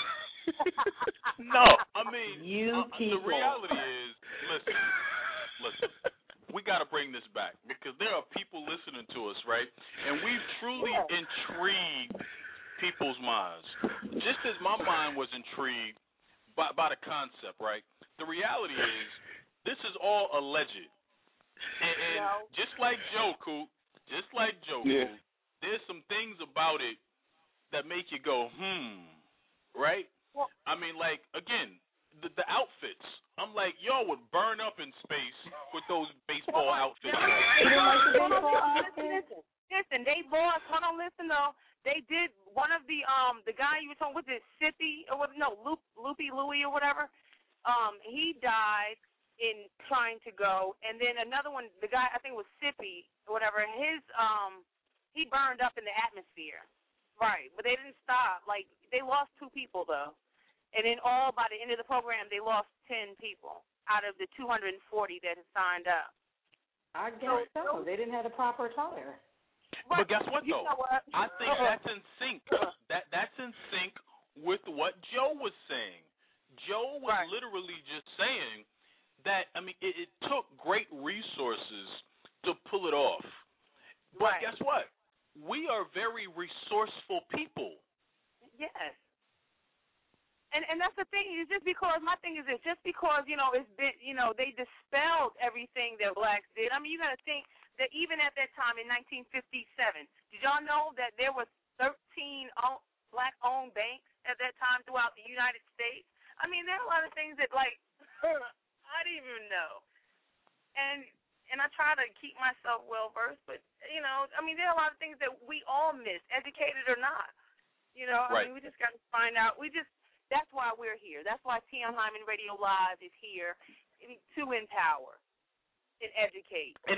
No, I mean, the reality is, listen. We got to bring this back because there are people listening to us, right? And we've truly intrigued people's minds. Just as my mind was intrigued by the concept, right? The reality is this is all alleged. And just like Joe Coop, there's some things about it that make you go, right? I mean, like, again, the outfits. I'm like, y'all would burn up in space with those baseball outfits. Listen, they lost. Hold on, listen though. They did one of the guy you were talking, was it Sippy or what? No, Loopy Louie or whatever. He died in trying to go, and then another one, the guy I think it was Sippy or whatever. His he burned up in the atmosphere. Right, but they didn't stop. Like they lost 2 people though. And then by the end of the program, they lost 10 people out of the 240 that had signed up. I guess so. They didn't have the proper attire. But guess what, though? I think that's in sync. That's in sync with what Joe was saying. Joe was literally just saying that, I mean, it took great resources to pull it off. But guess what? We are very resourceful people. Yes. And that's the thing, is just because, my thing is this, just because, it's been, they dispelled everything that blacks did. I mean, you got to think that even at that time in 1957, did y'all know that there were 13 black-owned banks at that time throughout the United States? I mean, there are a lot of things that, like, I didn't even know. And I try to keep myself well-versed, but, I mean, there are a lot of things that we all miss, educated or not. I mean, we just got to find out. That's why we're here. That's why TM Hyman Radio Live is here, to empower and educate. And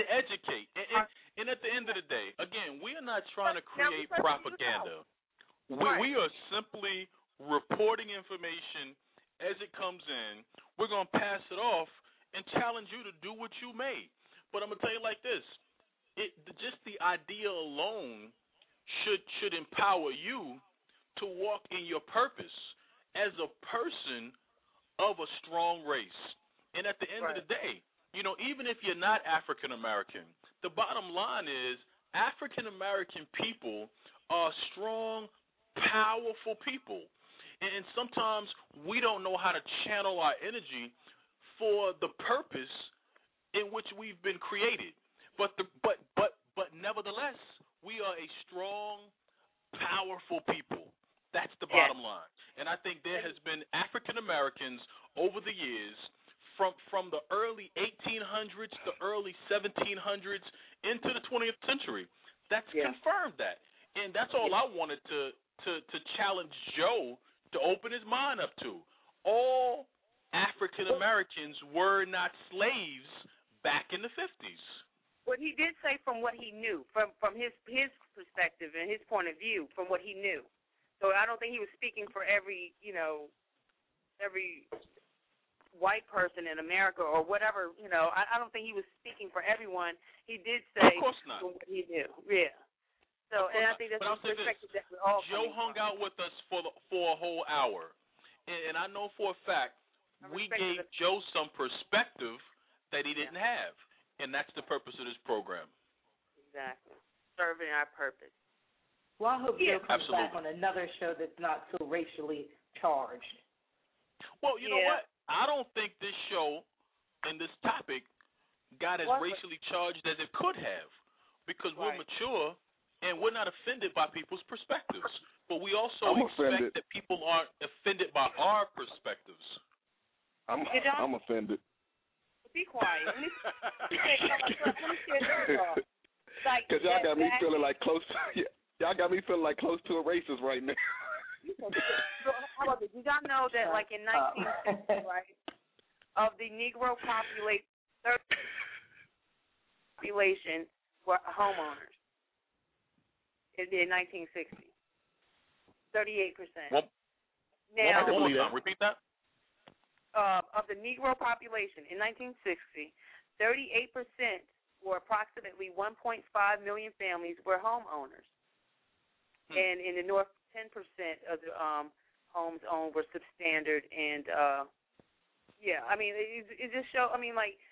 at the end of the day, again, we are not trying to create propaganda. We are simply reporting information as it comes in. We're going to pass it off and challenge you to do what you may. But I'm going to tell you like this. Just the idea alone should empower you to walk in your purpose as a person of a strong race. And at the end of the day, even if you're not African American, the bottom line is African American people are strong, powerful people. And sometimes we don't know how to channel our energy for the purpose in which we've been created. But nevertheless, we are a strong, powerful people. That's the bottom line. And I think there has been African Americans over the years, from the early 1800s, the early 1700s, into the 20th century, that's confirmed that. And that's all I wanted to challenge Joe to open his mind up to. All African Americans were not slaves back in the 50s. What he did say from what he knew, from his perspective and his point of view, from what he knew. So I don't think he was speaking for every white person in America or whatever, I don't think he was speaking for everyone. He did say of course not. From what he knew. Yeah. So, and I think that's the perspective that we're all Joe hung out with us for a whole hour. And I know for a fact we gave Joe some perspective that he didn't have. And that's the purpose of this program. Exactly. Serving our purpose. Well, I hope Joe comes back on another show that's not so racially charged. Well, you know what? I don't think this show and this topic got as racially charged as it could have, because we're mature and we're not offended by people's perspectives. But we also I'm expect offended. that people aren't offended by our perspectives. I'm offended. Be quiet. Let me share this off. Because y'all got me feeling like close to y'all got me feeling like close to a racist right now. How about this? Did y'all know that, like, in 1960, right, of the Negro population, 30% population were homeowners in 1960. 38%. Now, repeat that. Of the Negro population in 1960, 38%, or approximately 1.5 million families, were homeowners. And in the North, 10% of the homes owned were substandard. And, I mean, it just shows, I mean, like,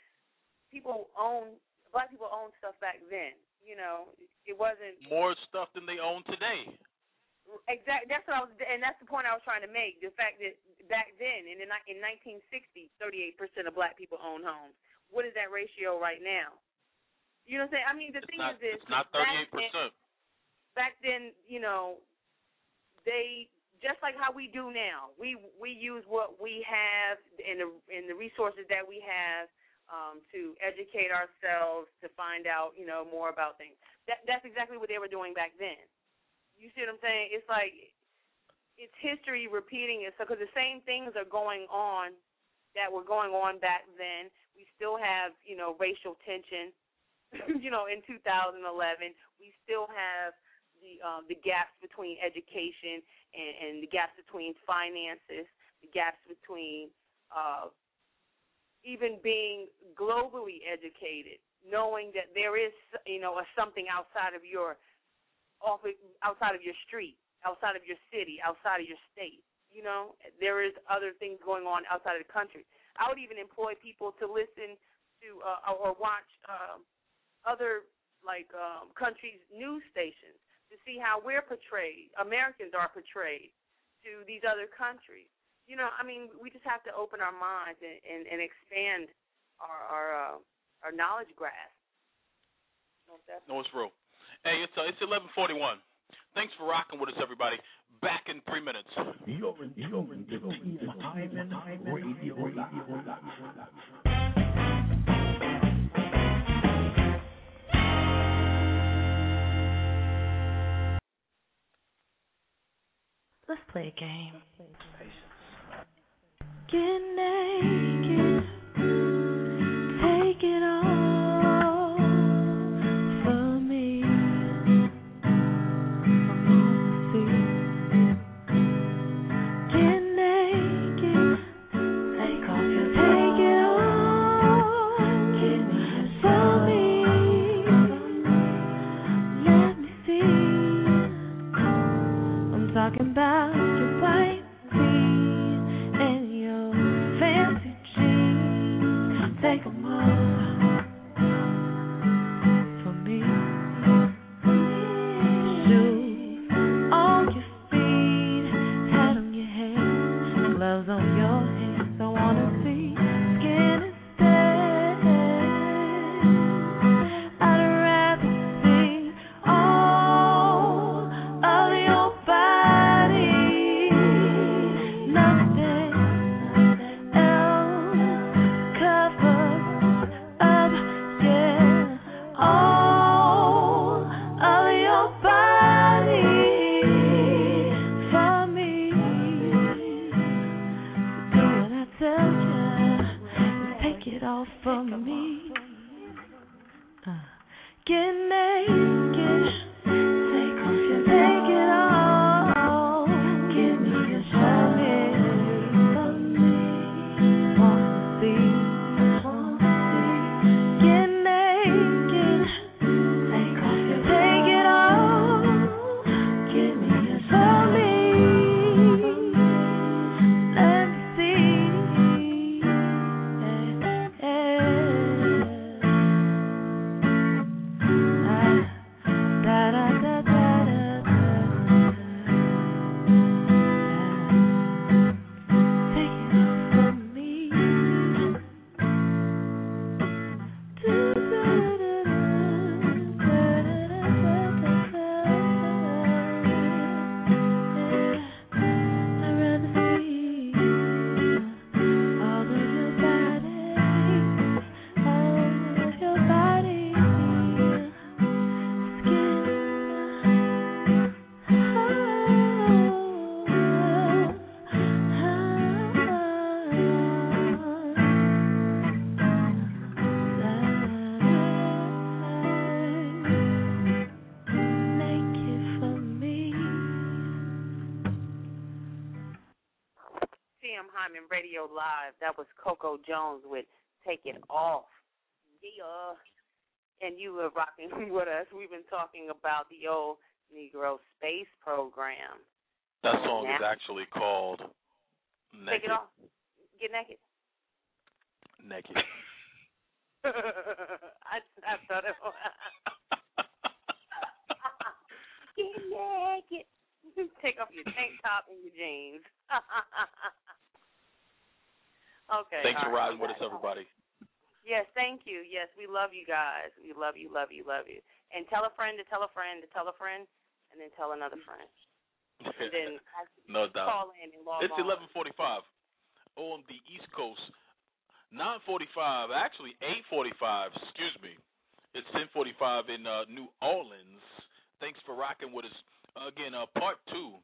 black people owned stuff back then. You know, it wasn't. More stuff than they own today. Exactly. That's what and that's the point I was trying to make. The fact that back then, in 1960, 38% of black people owned homes. What is that ratio right now? You know what I'm saying? I mean, the thing is this. It's not 38%. Back then, you know, they, just like how we do now, we use what we have and the resources that we have to educate ourselves, to find out, you know, more about things. That's exactly what they were doing back then. You see what I'm saying? It's like it's history repeating itself, because the same things are going on that were going on back then. We still have, you know, racial tension, you know, in 2011. We still have the gaps between education and the gaps between finances, the gaps between even being globally educated, knowing that there is, you know, something outside of your street, outside of your city, outside of your state. You know, there is other things going on outside of the country. I would even employ people to listen to or watch other countries' news stations to see how we're portrayed, Americans are portrayed to these other countries. You know, I mean, we just have to open our minds and expand our knowledge grasp. No, it's real. Hey, it's 11:41. Thanks for rocking with us, everybody. Back in 3 minutes. Let's play a game. Get naked, take it all for me. Get naked, take off your take it all, give me for me. Let me see. I'm talking about your white tee and your fancy jeans. Take 'em off for me. Shoes on your feet, hat on your head, gloves on your hands. I wanna see skin instead. I'd rather see all of your body, nothing else covers up, yeah, all of your body for me. So do what I tell ya, and take it all from me. Get naked, take off your take it all, give me your show for me. Wanna see, get naked, take off your take it all, give me your show let me see, Radio Live. That was Coco Jones with Take It Off. Yeah. And you were rocking with us. We've been talking about the old Negro space program. That song is actually called Naked. Take It Off. Get naked. Naked. I thought it was. Get naked. Take off your tank top and your jeans. Okay. Thanks for riding with us, everybody. Yes, thank you. Yes, we love you guys. We love you, love you, love you. And tell a friend to tell a friend to tell a friend, and then tell another friend. And then no doubt. Call in and log It's on. 11:45 on the East Coast. 9:45, actually 8:45. Excuse me. It's 10:45 in New Orleans. Thanks for rocking with us. Again, part 2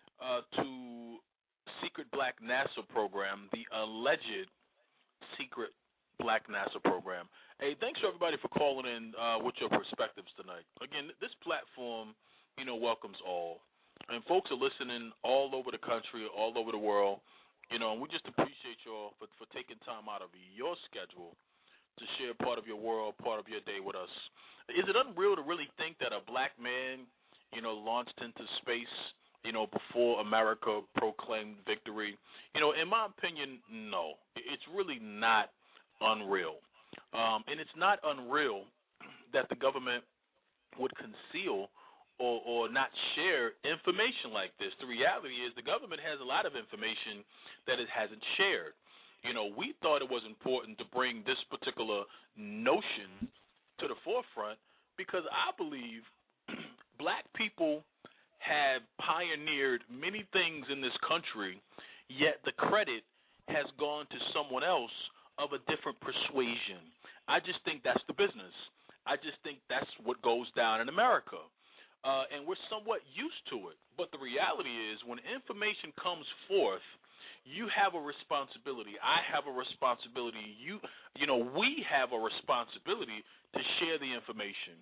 to Secret Black NASA program, the alleged Secret Black NASA program. Hey, thanks for everybody for calling in with your perspectives tonight. Again, this platform, welcomes all. And folks are listening all over the country, all over the world, and we just appreciate y'all for taking time out of your schedule to share part of your world, part of your day with us. Is it unreal to really think that a black man, launched into space, before America proclaimed victory? In my opinion, no. It's really not unreal. And it's not unreal that the government would conceal or not share information like this. The reality is the government has a lot of information that it hasn't shared. We thought it was important to bring this particular notion to the forefront because I believe black people have pioneered many things in this country, yet the credit has gone to someone else of a different persuasion. I just think that's the business. I just think that's what goes down in America. And we're somewhat used to it. But the reality is when information comes forth, you have a responsibility. I have a responsibility. We have a responsibility to share the information.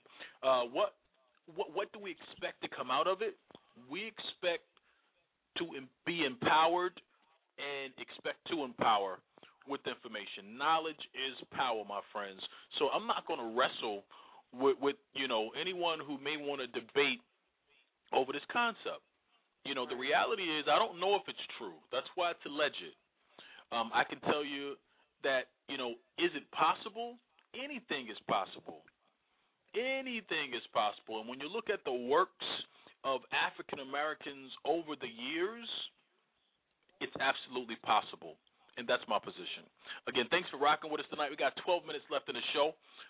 What do we expect to come out of it? We expect to be empowered and expect to empower with information. Knowledge is power, my friends. So I'm not going to wrestle with anyone who may want to debate over this concept. The reality is I don't know if it's true. That's why it's alleged. I can tell you that, is it possible? Anything is possible. Anything is possible. And when you look at the works of African Americans over the years, it's absolutely possible. And that's my position. Again, thanks for rocking with us tonight. We got 12 minutes left in the show.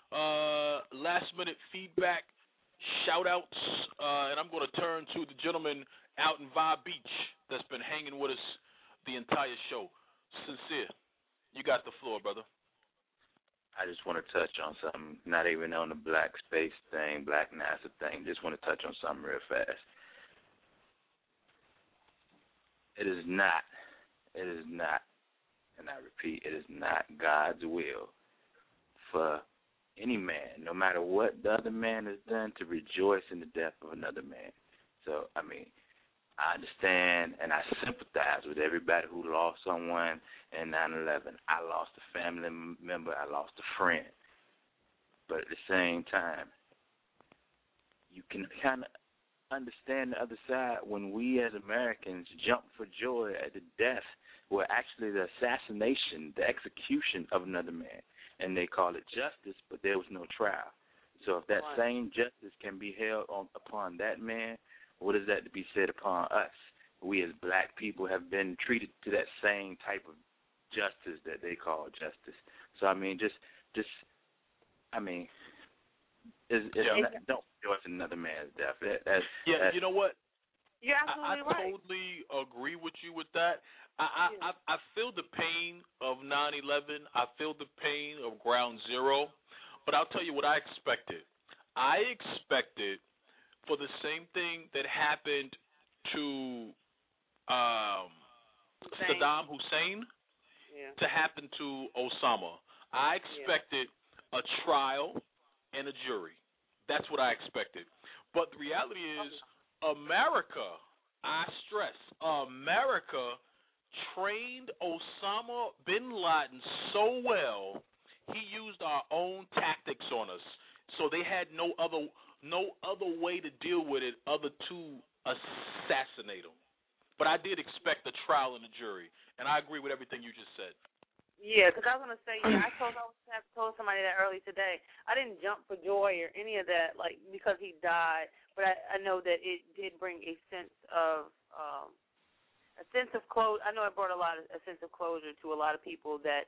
Last minute feedback, shout outs, and I'm going to turn to the gentleman out in Vibe Beach that's been hanging with us the entire show. Sincere, you got the floor, brother. I just want to touch on something, not even on the black space thing, black NASA thing. Just want to touch on something real fast. It is not, and I repeat, it is not God's will for any man, no matter what the other man has done, to rejoice in the death of another man. So, I understand and I sympathize with everybody who lost someone in 9/11. I lost a family member. I lost a friend. But at the same time, you can kind of understand the other side when we as Americans jump for joy at the death, well, actually the assassination, the execution of another man. And they call it justice, but there was no trial. So if that same justice can be held upon that man, what is that to be said upon us? We as black people have been treated to that same type of justice that they call justice. So, don't rejoice in another man's death. You know what? You're absolutely right. I totally agree with you with that. I feel the pain of 9/11. I feel the pain of Ground Zero. But I'll tell you what I expected. I expected for the same thing that happened to Saddam Hussein to happen to Osama. I expected a trial and a jury. That's what I expected. But the reality is America, I stress, America trained Osama bin Laden so well, he used our own tactics on us. So they had no other way to deal with it other to assassinate him. But I did expect a trial and a jury, and I agree with everything you just said. Yeah, because I was going to say, I told somebody that early today. I didn't jump for joy or any of that, like, because he died, but I know that it did bring a sense of closure. I know it brought a sense of closure to a lot of people that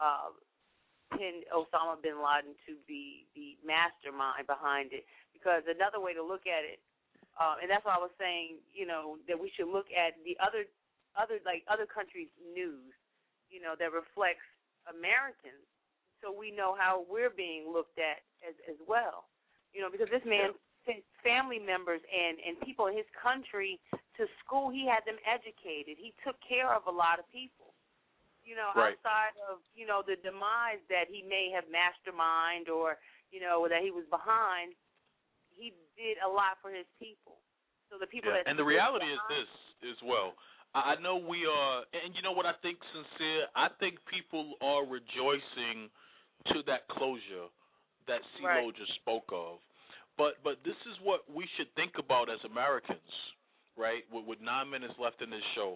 pinned Osama bin Laden to be the mastermind behind it. Because another way to look at it, and that's why I was saying, that we should look at the other countries' news, that reflects Americans, so we know how we're being looked at as well. Because this man sent family members and people in his country to school. He had them educated. He took care of a lot of people. Right. Outside of, the demise that he may have mastermind or, that he was behind, he did a lot for his people. So the people that... And the reality is this as well. I know we are, and you know what I think, Sincere? I think people are rejoicing to that closure that CeeLo just spoke of. But this is what we should think about as Americans, right? With 9 minutes left in this show.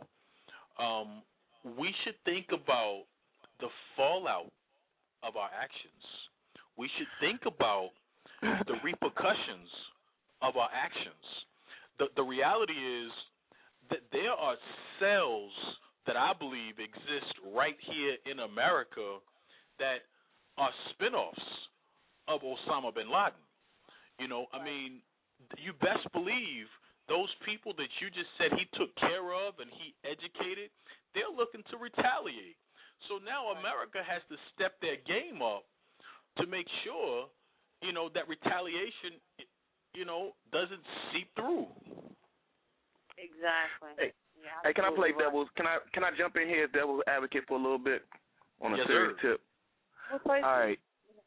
We should think about the fallout of our actions. We should think about the repercussions of our actions. The reality is that there are cells that I believe exist right here in America that are spinoffs of Osama bin Laden. I mean, you best believe those people that you just said he took care of and he educated, they're looking to retaliate. So now America has to step their game up to make sure, that retaliation, doesn't seep through. Exactly. Hey, can I play devil's? Can I jump in here as devil's advocate for a little bit on a serious tip? All right.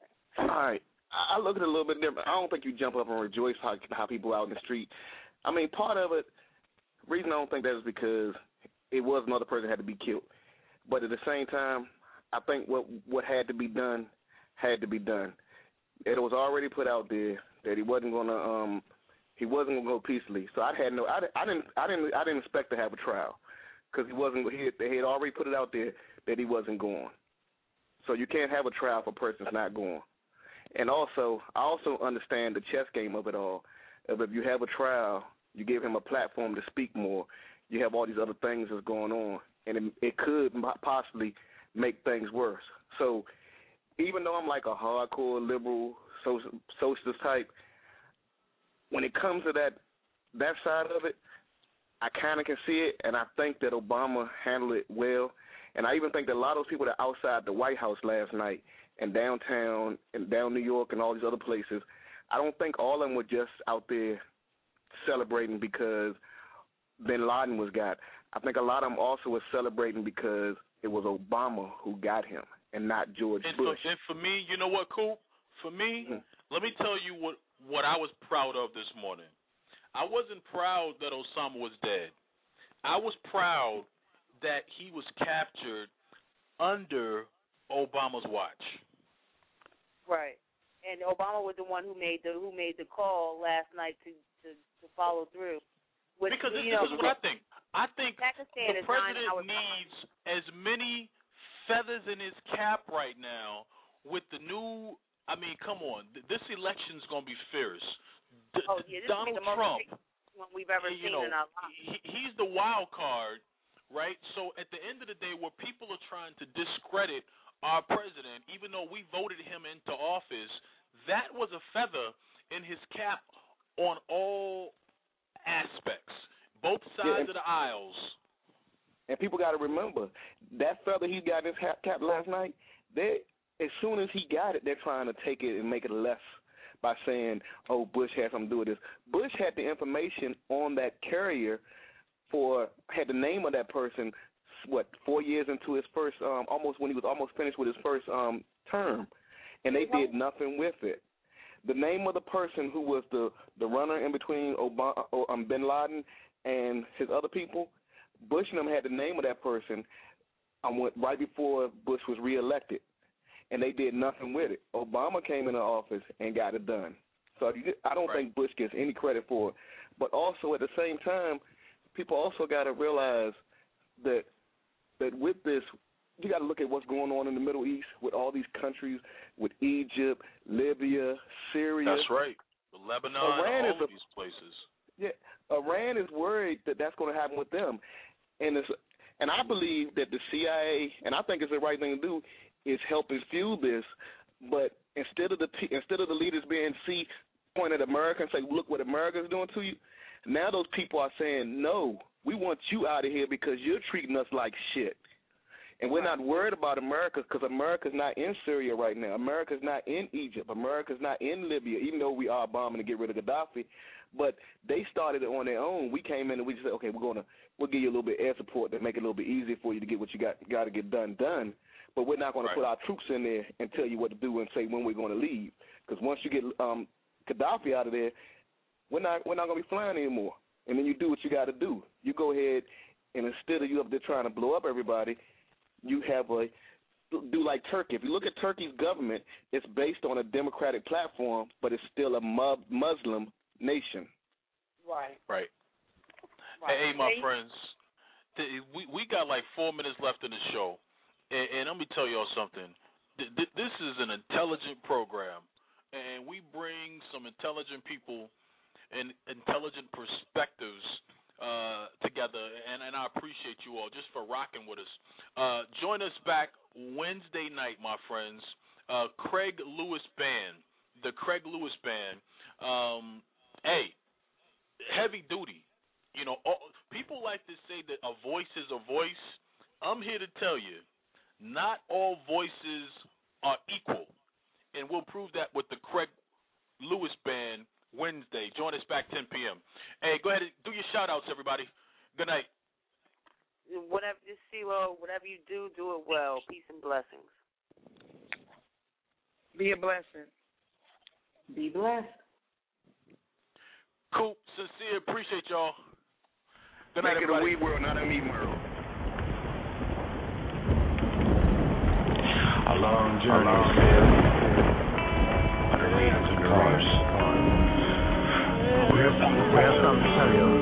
I look at it a little bit different. I don't think you jump up and rejoice how people out in the street. I mean, part of it, reason I don't think that is because it was another person that had to be killed. But at the same time, I think what had to be done had to be done. It was already put out there that he wasn't gonna go peacefully. So I didn't expect to have a trial because they had already put it out there that he wasn't going. So you can't have a trial if a person's not going. And also, I also understand the chess game of it all. If you have a trial, you give him a platform to speak more. You have all these other things that's going on, and it could possibly make things worse. So even though I'm like a hardcore liberal socialist type, when it comes to that side of it, I kind of can see it, and I think that Obama handled it well. And I even think that a lot of those people that are outside the White House last night and downtown and down New York and all these other places, I don't think all of them were just out there celebrating because bin Laden was got. I think a lot of them also were celebrating because it was Obama who got him and not George Bush. And for me, you know what, Coop? For me, let me tell you what I was proud of this morning. I wasn't proud that Osama was dead. I was proud that he was captured under Obama's watch. Right. And Obama was the one who made the call last night to follow through. Because this is what I think. I think Pakistan the president needs as many feathers in his cap right now with the new. I mean, come on, this election's going to be fierce. This Donald is the most Trump, one we've ever seen in our lives. He's the wild card, right? So at the end of the day, where people are trying to discredit our president, even though we voted him into office, that was a feather in his cap on all aspects, both sides of the aisles. And people got to remember, that feather he got in his cap last night, as soon as he got it, they're trying to take it and make it less by saying, oh, Bush had something to do with this. Bush had the information on that carrier had the name of that person, 4 years into his first, when he was almost finished with his first term, and they did nothing with it. The name of the person who was the runner in between bin Laden and his other people, Bush and them had the name of that person right before Bush was reelected, and they did nothing with it. Obama came into office and got it done. So I don't think Bush gets any credit for it. But also at the same time, people also got to realize that with this, you got to look at what's going on in the Middle East with all these countries, with Egypt, Libya, Syria. That's right. Lebanon, all of these places. Yeah, Iran is worried that that's going to happen with them, and I believe that the CIA, and I think it's the right thing to do, is helping fuel this. But instead of the leaders being point at America and say, look what America's doing to you, now those people are saying, no, we want you out of here because you're treating us like shit. And we're not worried about America because America's not in Syria right now. America's not in Egypt. America's not in Libya, even though we are bombing to get rid of Gaddafi. But they started it on their own. We came in and we just said, okay, we'll give you a little bit of air support to make it a little bit easier for you to get what you got to get done. But we're not going to put our troops in there and tell you what to do and say when we're going to leave. Because once you get Gaddafi out of there, we're not going to be flying anymore. And then you do what you got to do. You go ahead and instead of you up there trying to blow up everybody, you do like Turkey. If you look at Turkey's government, it's based on a democratic platform, but it's still a Muslim nation. Right. Hey, my friends, we got like 4 minutes left in the show, and let me tell y'all something. This is an intelligent program, and we bring some intelligent people and intelligent perspectives together, and I appreciate you all just for rocking with us. Join us back Wednesday night, my friends. Craig Lewis Band, the Craig Lewis Band. Hey, heavy duty. You know, people like to say that a voice is a voice. I'm here to tell you, not all voices are equal, and we'll prove that with the Craig Lewis Band Wednesday. Join us back 10 p.m. Hey, go ahead and do your shout-outs, everybody. Good night. Whatever you do it well. Peace and blessings. Be a blessing. Be blessed. Cool. Sincere. Appreciate y'all. Good night, Make it everybody. a we world, not a me world. A long journey still. Underneath the cars. We have something to tell you.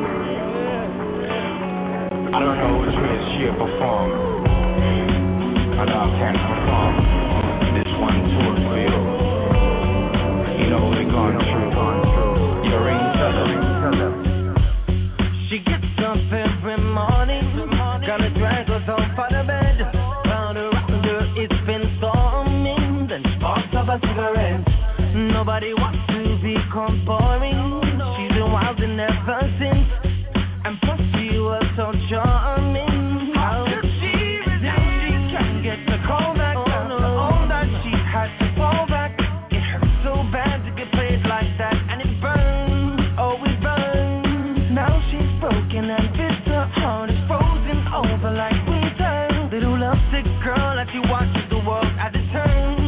I don't know which way it's here perform. But I can't perform. This one tour for you. You know we're going through. Your ring teller. She gets up every morning. Gonna drag us off out of bed. Round around her it's been storming. Then sparks up a cigarette. Nobody wants to become boring. She's been wildin' ever since. And plus she was so charming. How could she resist? Now she can't get the call back. After all that she had to fall back. It hurts so bad to get played like that. And it burns, oh it burns. Now she's broken and bitter. Heart is frozen over like winter. Little lovesick girl like she watches the world as it turns.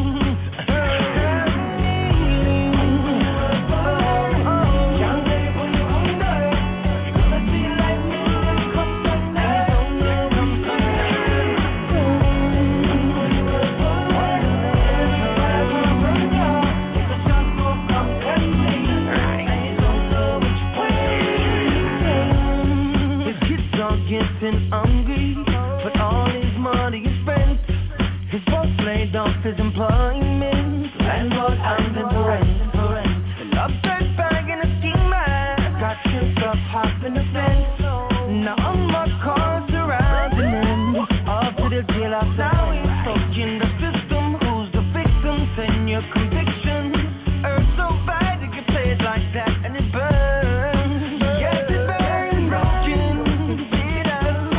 Getting hungry, but all his money is spent. His boss laid off his employment. Landlord handed the rent. An upset bag in a ski mask. Got tripped up, hopping the fence. Now all my cars surrounding him. Off to the jailhouse, now he's stuck in the system. Who's the victim? Send your conviction. Earth so bad it get played like that, and it burns. Yes, it burns.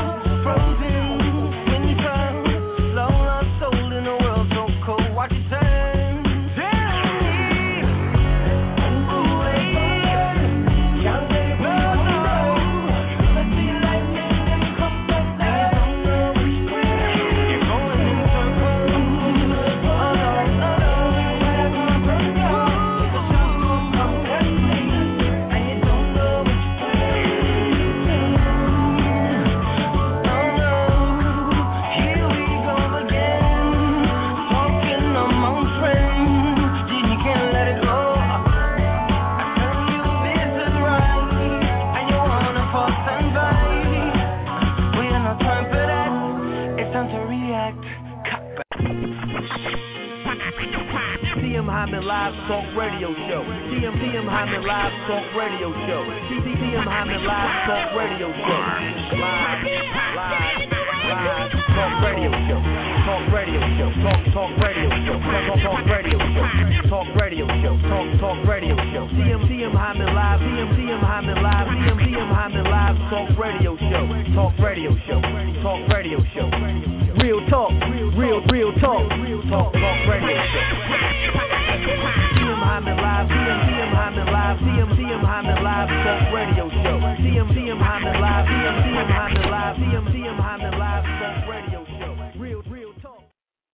Watch it turn. Hyman Live Talk Radio Show. TM Hyman Live Talk Radio Show. TM Hyman Live Talk Radio Show. Live Talk Radio Show. Talk Radio Show. Talk Radio Show. Talk Radio Show. Talk Radio Show. Talk Radio Show. TM Hyman Live. TM Hyman Live. TM Hyman Live Talk Radio Show. Talk Radio Show. Talk Radio Show. Real talk. Real talk. Talk Radio Show. TM Hyman Live. TM Hyman Live. TM Hyman Live Talk Radio Show. TM Hyman Live. TM Hyman Live. TM Hyman